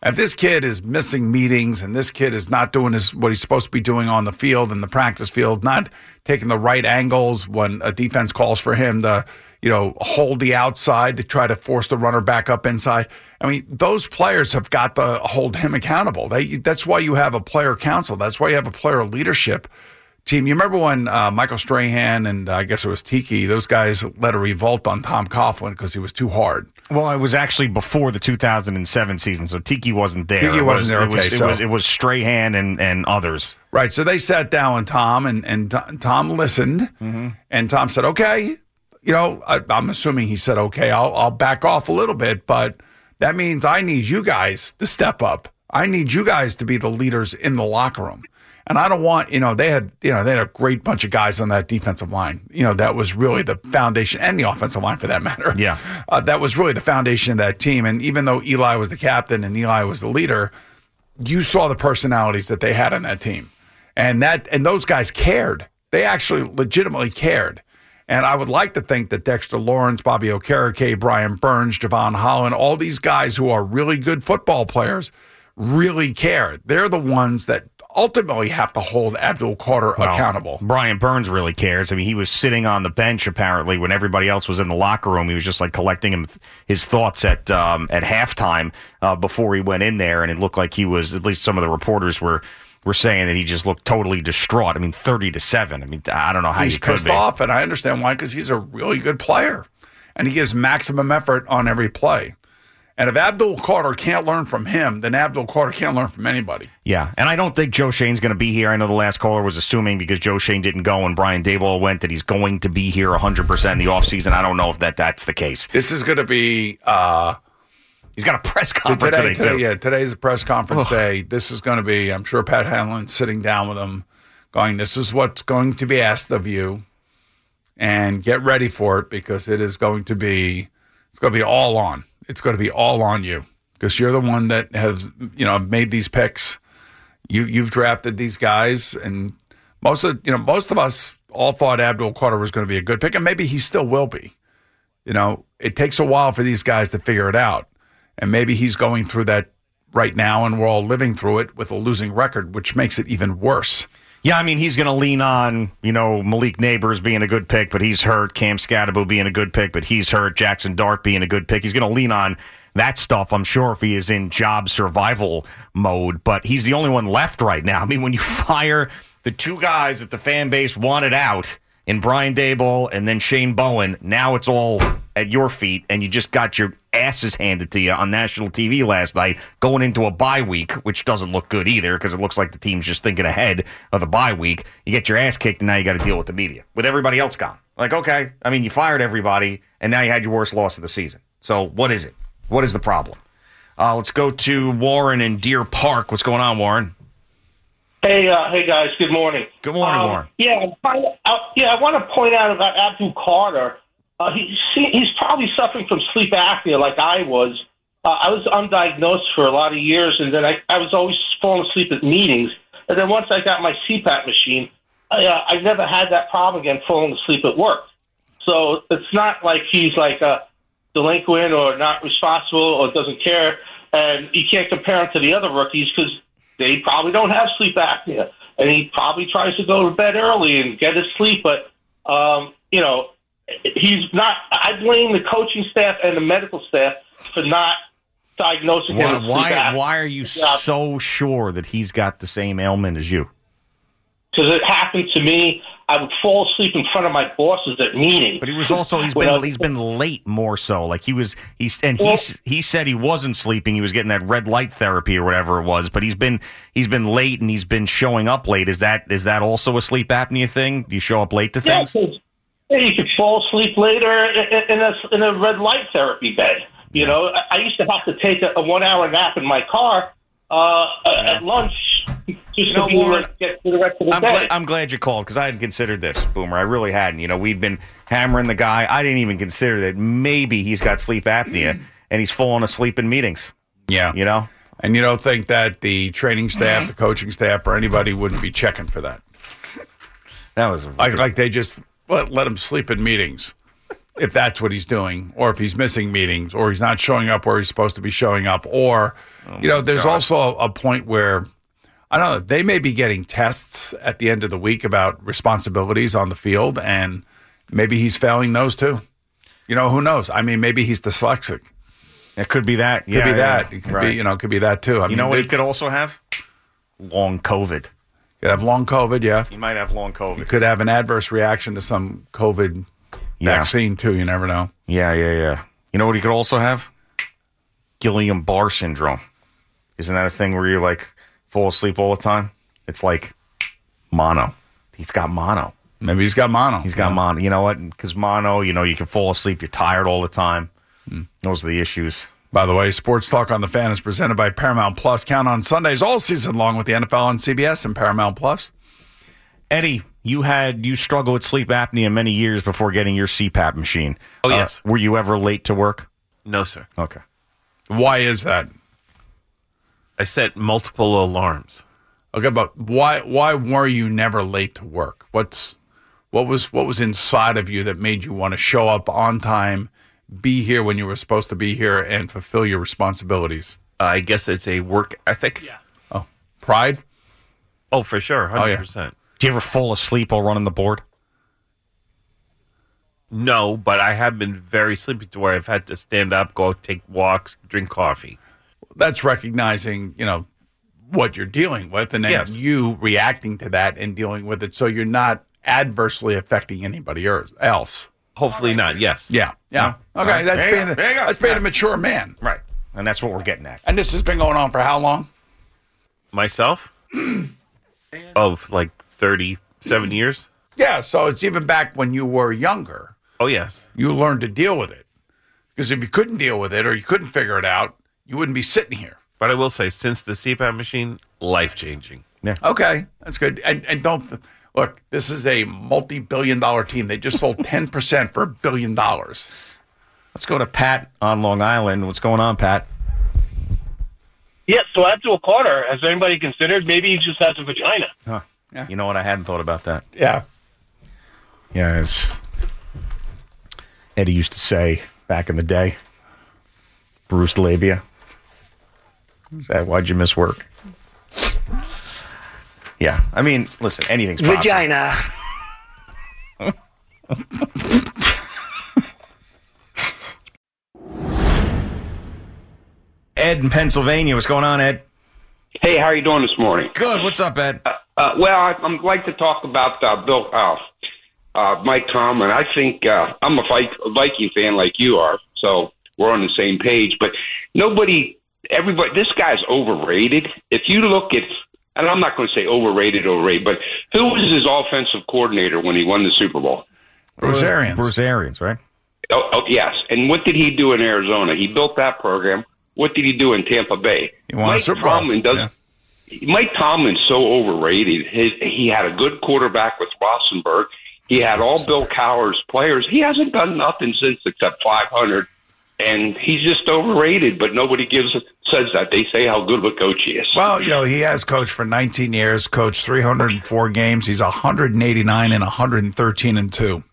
S23: If this kid is missing meetings and this kid is not doing his, what he's supposed to be doing on the field, in the practice field, not taking the right angles when a defense calls for him to, you know, hold the outside to try to force the runner back up inside. I mean, those players have got to hold him accountable. They, that's why you have a player council. That's why you have a player leadership team. You remember when uh, Michael Strahan and uh, I guess it was Tiki, those guys led a revolt on Tom Coughlin because he was too hard.
S10: Well, it was actually before the two thousand seven season, so Tiki wasn't there.
S23: Tiki
S10: it
S23: wasn't
S10: was,
S23: there,
S10: it
S23: okay.
S10: Was,
S23: so.
S10: it, was, it was Strahan and, and others.
S23: Right, so they sat down with Tom, and, and Tom listened,
S10: Mm-hmm.
S23: and Tom said, okay, you know, I, I'm assuming he said, okay, I'll, I'll back off a little bit, but that means I need you guys to step up. I need you guys to be the leaders in the locker room. And I don't want, you know, they had, you know, they had a great bunch of guys on that defensive line. You know, that was really the foundation, and the offensive line for that matter.
S10: Yeah.
S23: Uh, that was really the foundation of that team. And even though Eli was the captain and Eli was the leader, you saw the personalities that they had on that team. And that, and those guys cared. They actually legitimately cared. And I would like to think that Dexter Lawrence, Bobby Okereke, Brian Burns, Javon Holland, all these guys who are really good football players really care. They're the ones that ultimately have to hold Abdul Carter
S10: Well,
S23: accountable.
S10: Brian Burns really cares. I mean, he was sitting on the bench apparently when everybody else was in the locker room. He was just like collecting him, his thoughts at um, at halftime uh, before he went in there, and it looked like he was. At least some of the reporters were were saying that he just looked totally distraught. I mean, thirty to seven. I mean, I don't know how
S23: he's
S10: you could
S23: pissed
S10: be.
S23: off, and I understand why, because he's a really good player, and he gives maximum effort on every play. And if Abdul Carter can't learn from him, then Abdul Carter can't learn from anybody.
S10: Yeah, and I don't think Joe Shane's going to be here. I know the last caller was assuming because Joe Shane didn't go and Brian Daboll went that he's going to be here one hundred percent in the offseason. I don't know if that that's the case.
S23: This is going to be... Uh,
S10: he's got a press conference
S23: today,
S10: today,
S23: today,
S10: too.
S23: Yeah, today's a press conference
S10: Ugh.
S23: day. This is going to be, I'm sure Pat Hanlon's sitting down with him going, this is what's going to be asked of you, and get ready for it, because it is going to be, it's going to be all on. It's going to be all on you. Because you're the one that has, you know, made these picks. You you've drafted these guys, and most of you know most of us all thought Abdul Carter was going to be a good pick, and maybe he still will be. You know, it takes a while for these guys to figure it out, and maybe he's going through that right now, and we're all living through it with a losing record, which makes it even worse.
S10: Yeah, I mean, he's going to lean on, you know, Malik Neighbors being a good pick, but he's hurt. Cam Scatterbo being a good pick, but he's hurt. Jackson Dart being a good pick. He's going to lean on that stuff, I'm sure, if he is in job survival mode, but he's the only one left right now. I mean, when you fire the two guys that the fan base wanted out in Brian Daboll and then Shane Bowen, now it's all at your feet, and you just got your asses handed to you on national T V last night going into a bye week, which doesn't look good either because it looks like the team's just thinking ahead of the bye week. You get your ass kicked, and now you got to deal with the media, with everybody else gone. Like, okay, I mean, you fired everybody, and now you had your worst loss of the season. So what is it? What is the problem? Uh, let's go to Warren in Deer Park. What's going on, Warren?
S5: Hey, uh, hey guys. Good morning.
S10: Good morning,
S5: um,
S10: Warren.
S5: Yeah, I, I, yeah. I want to point out about Abdul Carter. Uh, he, he's probably suffering from sleep apnea, like I was. Uh, I was undiagnosed for a lot of years, and then I, I was always falling asleep at meetings. And then once I got my C PAP machine, I, uh, I never had that problem again, falling asleep at work. So it's not like he's like a delinquent or not responsible or doesn't care, and you can't compare him to the other rookies because they probably don't have sleep apnea, and he probably tries to go to bed early and get his sleep, but um, you know, he's not. I blame the coaching staff and the medical staff for not diagnosing
S10: Why,
S5: him with sleep
S10: why,
S5: apnea.
S10: why are you so sure that he's got the same ailment as you?
S5: Because it happened to me. I would fall asleep in front of my bosses at meetings.
S10: But he was also he's been he's been late more so. Like he was he's and
S5: Well-
S10: he's he said he wasn't sleeping. He was getting that red light therapy or whatever it was. But he's been he's been late and he's been showing up late. Is that is that also a sleep apnea thing? Do you show up late to
S5: Yeah,
S10: things?
S5: 'cause, yeah, you could fall asleep later in, in, a, in a red light therapy bed. You know, I, I used to have to take a, a one hour nap in my car uh, at lunch just
S10: You know,
S5: to be
S10: Warren,
S5: able to get through the rest of the
S10: I'm
S5: day.
S10: glad, I'm glad you called because I hadn't considered this, Boomer. I really hadn't. You know, we've been hammering the guy. I didn't even consider that maybe he's got sleep apnea and he's falling asleep in meetings.
S23: Yeah.
S10: You know?
S23: And you don't think that the training staff, the coaching staff, or anybody wouldn't be checking for that?
S10: That was
S23: like like they just let, let him sleep in meetings. if that's what he's doing, or if he's missing meetings, or he's not showing up where he's supposed to be showing up, or, oh you know, there's God. also a point where, I don't know, they may be getting tests at the end of the week about responsibilities on the field, and maybe he's failing those too. You know, who knows? I mean, maybe he's dyslexic.
S10: It could be that.
S23: Could
S10: yeah,
S23: be
S10: yeah,
S23: that. It could
S10: right.
S23: be, you know, it could be that too. I
S10: you
S23: mean,
S10: know what he could also have? Long COVID.
S23: Could have long COVID, yeah.
S10: He might have long COVID.
S23: He could have an adverse reaction to some COVID
S10: yeah.
S23: vaccine too. You never know.
S10: Yeah, yeah, yeah. You know what he could also have? Guillain-Barré syndrome. Isn't that a thing where you like fall asleep all the time? It's like mono. He's got mono.
S23: Maybe he's got mono.
S10: He's got yeah. mono. You know what? Because mono, you know, you can fall asleep. You're tired all the time. Mm. Those are the issues.
S23: By the way, Sports Talk on the Fan is presented by Paramount Plus. Count on Sundays all season long with the N F L on C B S and Paramount Plus.
S10: Eddie, you had you struggled with sleep apnea many years before getting your C PAP machine.
S8: Oh, uh, yes.
S10: Were you ever late to work?
S8: No, sir.
S10: Okay.
S23: Why is that?
S8: I set multiple alarms.
S23: Okay, but why why were you never late to work? What's what was what was inside of you that made you want to show up on time, be here when you were supposed to be here, and fulfill your responsibilities?
S8: Uh, I guess it's a work ethic.
S23: Yeah. Oh, pride?
S8: Oh, for sure, one hundred percent.
S23: Oh, yeah.
S10: Do you ever fall asleep while running the board?
S8: No, but I have been very sleepy to where I've had to stand up, go take walks, drink coffee.
S23: That's recognizing, you know, what you're dealing with, and then
S8: yes.
S23: you reacting to that and dealing with it, so you're not adversely affecting anybody else.
S8: Hopefully not. Yes.
S23: Yeah. Yeah. Okay.
S10: Right.
S23: That's being a,
S10: that's
S23: that's being a mature man.
S10: Right. And that's what we're getting at.
S23: And this has been going on for how long?
S8: Myself? Of like thirty-seven years.
S23: Yeah. So it's even back when you were younger.
S8: Oh yes.
S23: You learned to deal with it, because if you couldn't deal with it or you couldn't figure it out, you wouldn't be sitting here.
S8: But I will say, since the C PAP machine, life-changing.
S23: Yeah. Okay, that's good. And and don't look. This is a multi-billion-dollar team. They just sold ten percent for a billion dollars.
S10: Let's go to Pat on Long Island. What's going on, Pat?
S6: Yeah. So Abdul Carter, has anybody considered maybe he just has a vagina?
S10: Huh. Yeah. You know what? I hadn't thought about that.
S23: Yeah.
S10: Yeah. As Eddie used to say back in the day, Bruce Labia. Is that why'd you miss work? Yeah, I mean, listen, anything's possible.
S6: Vagina.
S10: Ed in Pennsylvania, what's going on, Ed?
S9: Hey, how are you doing this morning?
S10: Good. What's up, Ed?
S9: Uh, uh, well, I, I'd like to talk about uh, Bill, uh, uh, Mike Tomlin. I think uh, I'm a Viking fan like you are, so we're on the same page. But nobody. Everybody, this guy's overrated. If you look at, and I'm not going to say overrated, overrated, but who was his offensive coordinator when he won the Super Bowl?
S23: Bruce Arians.
S10: Bruce Arians, right?
S9: Oh, oh, yes. And what did he do in Arizona? He built that program. What did he do in Tampa Bay?
S23: He won
S9: Mike
S23: a Super Bowl.
S9: Tomlin does. Yeah. Mike Tomlin's so overrated. His, he had a good quarterback with Rosenberg. He had all Bill Cowher's players. He hasn't done nothing since except five hundred. And he's just overrated, but nobody gives says that. They say how good of a coach he is.
S23: Well, you know, he has coached for nineteen years, coached three hundred four games. He's one hundred eighty-nine and one hundred thirteen and two.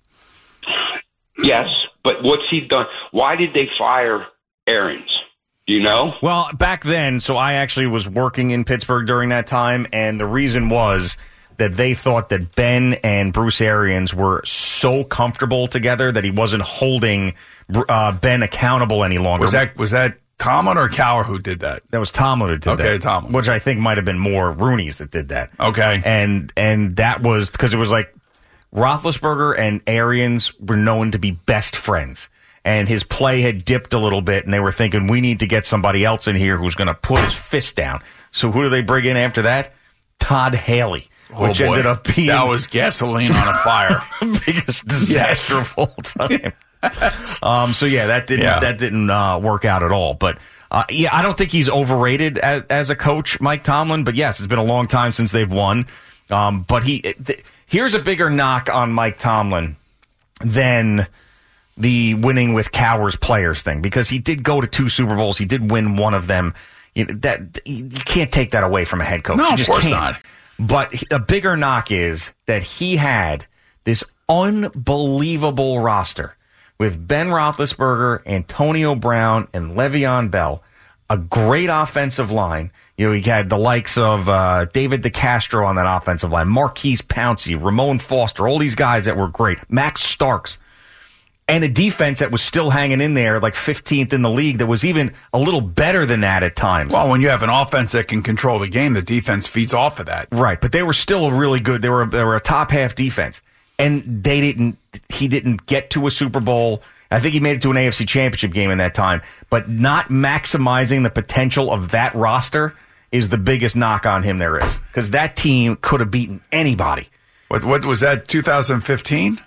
S9: Yes, but what's he done? Why did they fire Arians? Do you know?
S10: Well, back then, so I actually was working in Pittsburgh during that time, and the reason was that they thought that Ben and Bruce Arians were so comfortable together that he wasn't holding uh, Ben accountable any longer.
S23: Was that was that Tomlin or Cowher who did that?
S10: That was Tomlin who did
S23: okay,
S10: that.
S23: Okay, Tomlin.
S10: Which I think might have been more Rooney's that did that.
S23: Okay.
S10: And and that was because it was like Roethlisberger and Arians were known to be best friends. And his play had dipped a little bit, and they were thinking, we need to get somebody else in here who's going to put his fist down. So who do they bring in after that? Todd Haley.
S23: Oh,
S10: which
S23: boy.
S10: ended up being
S23: that was gasoline on a fire.
S10: biggest disaster yes. of all time. um, so yeah, that didn't yeah. that didn't uh, work out at all. But uh, yeah, I don't think he's overrated as, as a coach, Mike Tomlin. But yes, it's been a long time since they've won. Um, but he th- here's a bigger knock on Mike Tomlin than the winning with Cowher's players thing, because he did go to two Super Bowls. He did win one of them. You know, that you can't take that away from a head coach.
S23: No,
S10: you
S23: of
S10: just
S23: course
S10: can't.
S23: not.
S10: But a bigger knock is that he had this unbelievable roster with Ben Roethlisberger, Antonio Brown, and Le'Veon Bell. A great offensive line. You know, he had the likes of uh, David DeCastro on that offensive line, Marquise Pouncey, Ramon Foster, all these guys that were great, Max Starks, and a defense that was still hanging in there, like fifteenth in the league, that was even a little better than that at times.
S23: Well, when you have an offense that can control the game, the defense feeds off of that.
S10: Right, but they were still really good. They were they were a top half defense, and they didn't. He didn't get to a Super Bowl. I think he made it to an A F C Championship game in that time, but not maximizing the potential of that roster is the biggest knock on him there is, because that team could have beaten anybody.
S23: What, what was that, two thousand fifteen?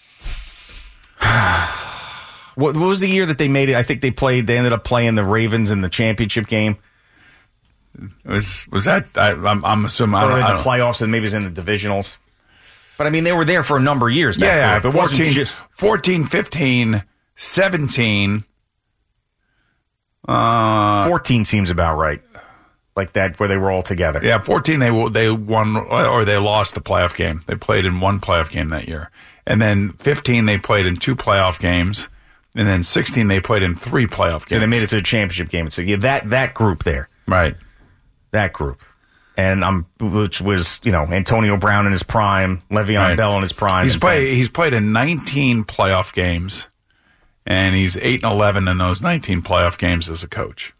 S10: what, what was the year that they made it? I think they played, they ended up playing the Ravens in the championship game.
S23: Was was that, I, I'm, I'm assuming, I
S10: or
S23: don't,
S10: in
S23: I
S10: the
S23: don't,
S10: playoffs, and maybe it was in the divisionals. But I mean, they were there for a number of years. That
S23: yeah, yeah,
S10: if it
S23: fourteen,
S10: wasn't just
S23: fourteen, fifteen, seventeen. Uh,
S10: fourteen seems about right. Like that, where they were all together.
S23: Yeah, fourteen, they they won, or they lost the playoff game. They played in one playoff game that year. And then fifteen, they played in two playoff games. And then sixteen, they played in three playoff games.
S10: So they made it to the championship game. So yeah, that, that group there.
S23: Right.
S10: That group. And I'm, which was, you know, Antonio Brown in his prime, Le'Veon
S23: Right.
S10: Bell in his prime.
S23: He's
S10: and
S23: played. He's played in nineteen playoff games, and he's eight and eleven in those nineteen playoff games as a coach.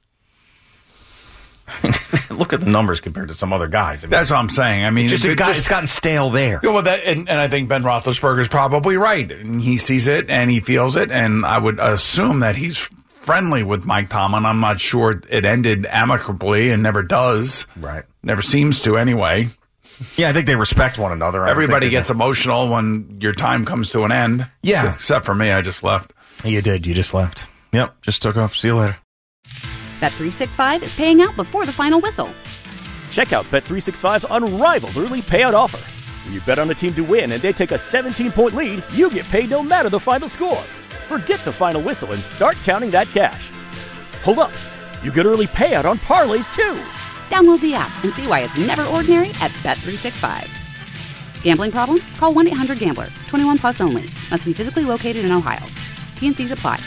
S10: Look at the numbers compared to some other guys. I mean,
S23: That's what I'm saying. I mean,
S10: it's, just
S23: it-
S10: it got,
S23: just-
S10: it's gotten stale there.
S23: Yeah, well, that, and, and I think Ben Roethlisberger is probably right. And he sees it and he feels it, and I would assume that he's friendly with Mike Tomlin. I'm not sure it ended amicably, and never does.
S10: Right.
S23: Never seems to anyway.
S10: Yeah, I think they respect one another. I don't
S23: Everybody
S10: think they-
S23: gets emotional when your time comes to an end.
S10: Yeah.
S23: Except for me, I just left.
S10: You did. You just left. Yep. Just took off. See you later.
S1: Bet three sixty-five is paying out before the final whistle.
S2: Check out Bet three sixty-five's unrivaled early payout offer. When you bet on a team to win and they take a seventeen-point lead, you get paid no matter the final score. Forget the final whistle and start counting that cash. Hold up. You get early payout on parlays, too.
S1: Download the app and see why it's never ordinary at Bet three sixty-five. Gambling problem? Call one eight hundred gambler. twenty-one plus only. Must be physically located in Ohio. T N Cs apply.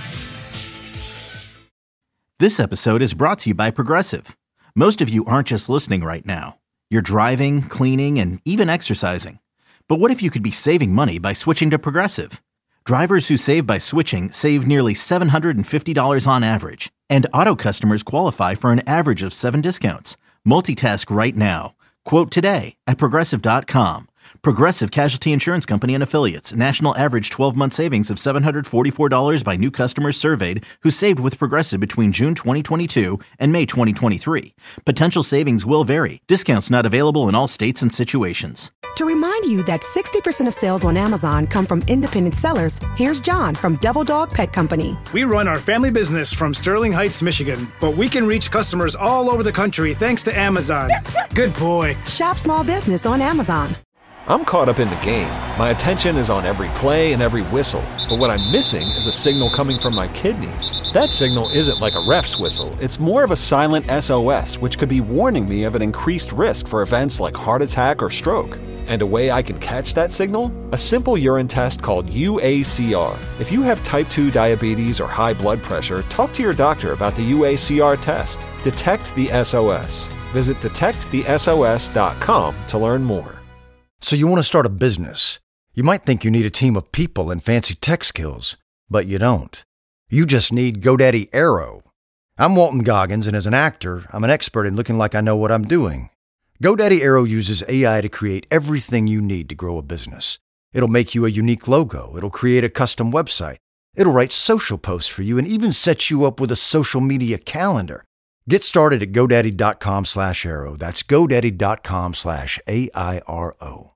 S3: This episode is brought to you by Progressive. Most of you aren't just listening right now. You're driving, cleaning, and even exercising. But what if you could be saving money by switching to Progressive? Drivers who save by switching save nearly seven hundred fifty dollars on average. And auto customers qualify for an average of seven discounts. Multitask right now. Quote today at Progressive dot com. Progressive Casualty Insurance Company and Affiliates. National average twelve-month savings of seven hundred forty-four dollars by new customers surveyed who saved with Progressive between June twenty twenty-two and May twenty twenty-three. Potential savings will vary. Discounts not available in all states and situations.
S4: To remind you that sixty percent of sales on Amazon come from independent sellers, here's John from Devil Dog Pet Company.
S11: We run our family business from Sterling Heights, Michigan, but we can reach customers all over the country thanks to Amazon. Good boy.
S4: Shop small business on Amazon.
S12: I'm caught up in the game. My attention is on every play and every whistle. But what I'm missing is a signal coming from my kidneys. That signal isn't like a ref's whistle. It's more of a silent S O S, which could be warning me of an increased risk for events like heart attack or stroke. And a way I can catch that signal? A simple urine test called U A C R. If you have type two diabetes or high blood pressure, talk to your doctor about the U A C R test. Detect the S O S. Visit detect the S O S dot com to learn more.
S15: So you want to start a business. You might think you need a team of people and fancy tech skills, but you don't. You just need GoDaddy Aero. I'm Walton Goggins, and as an actor, I'm an expert in looking like I know what I'm doing. GoDaddy Aero uses A I to create everything you need to grow a business. It'll make you a unique logo. It'll create a custom website. It'll write social posts for you and even set you up with a social media calendar. Get started at GoDaddy.com slash Aero. That's GoDaddy.com slash A I R O.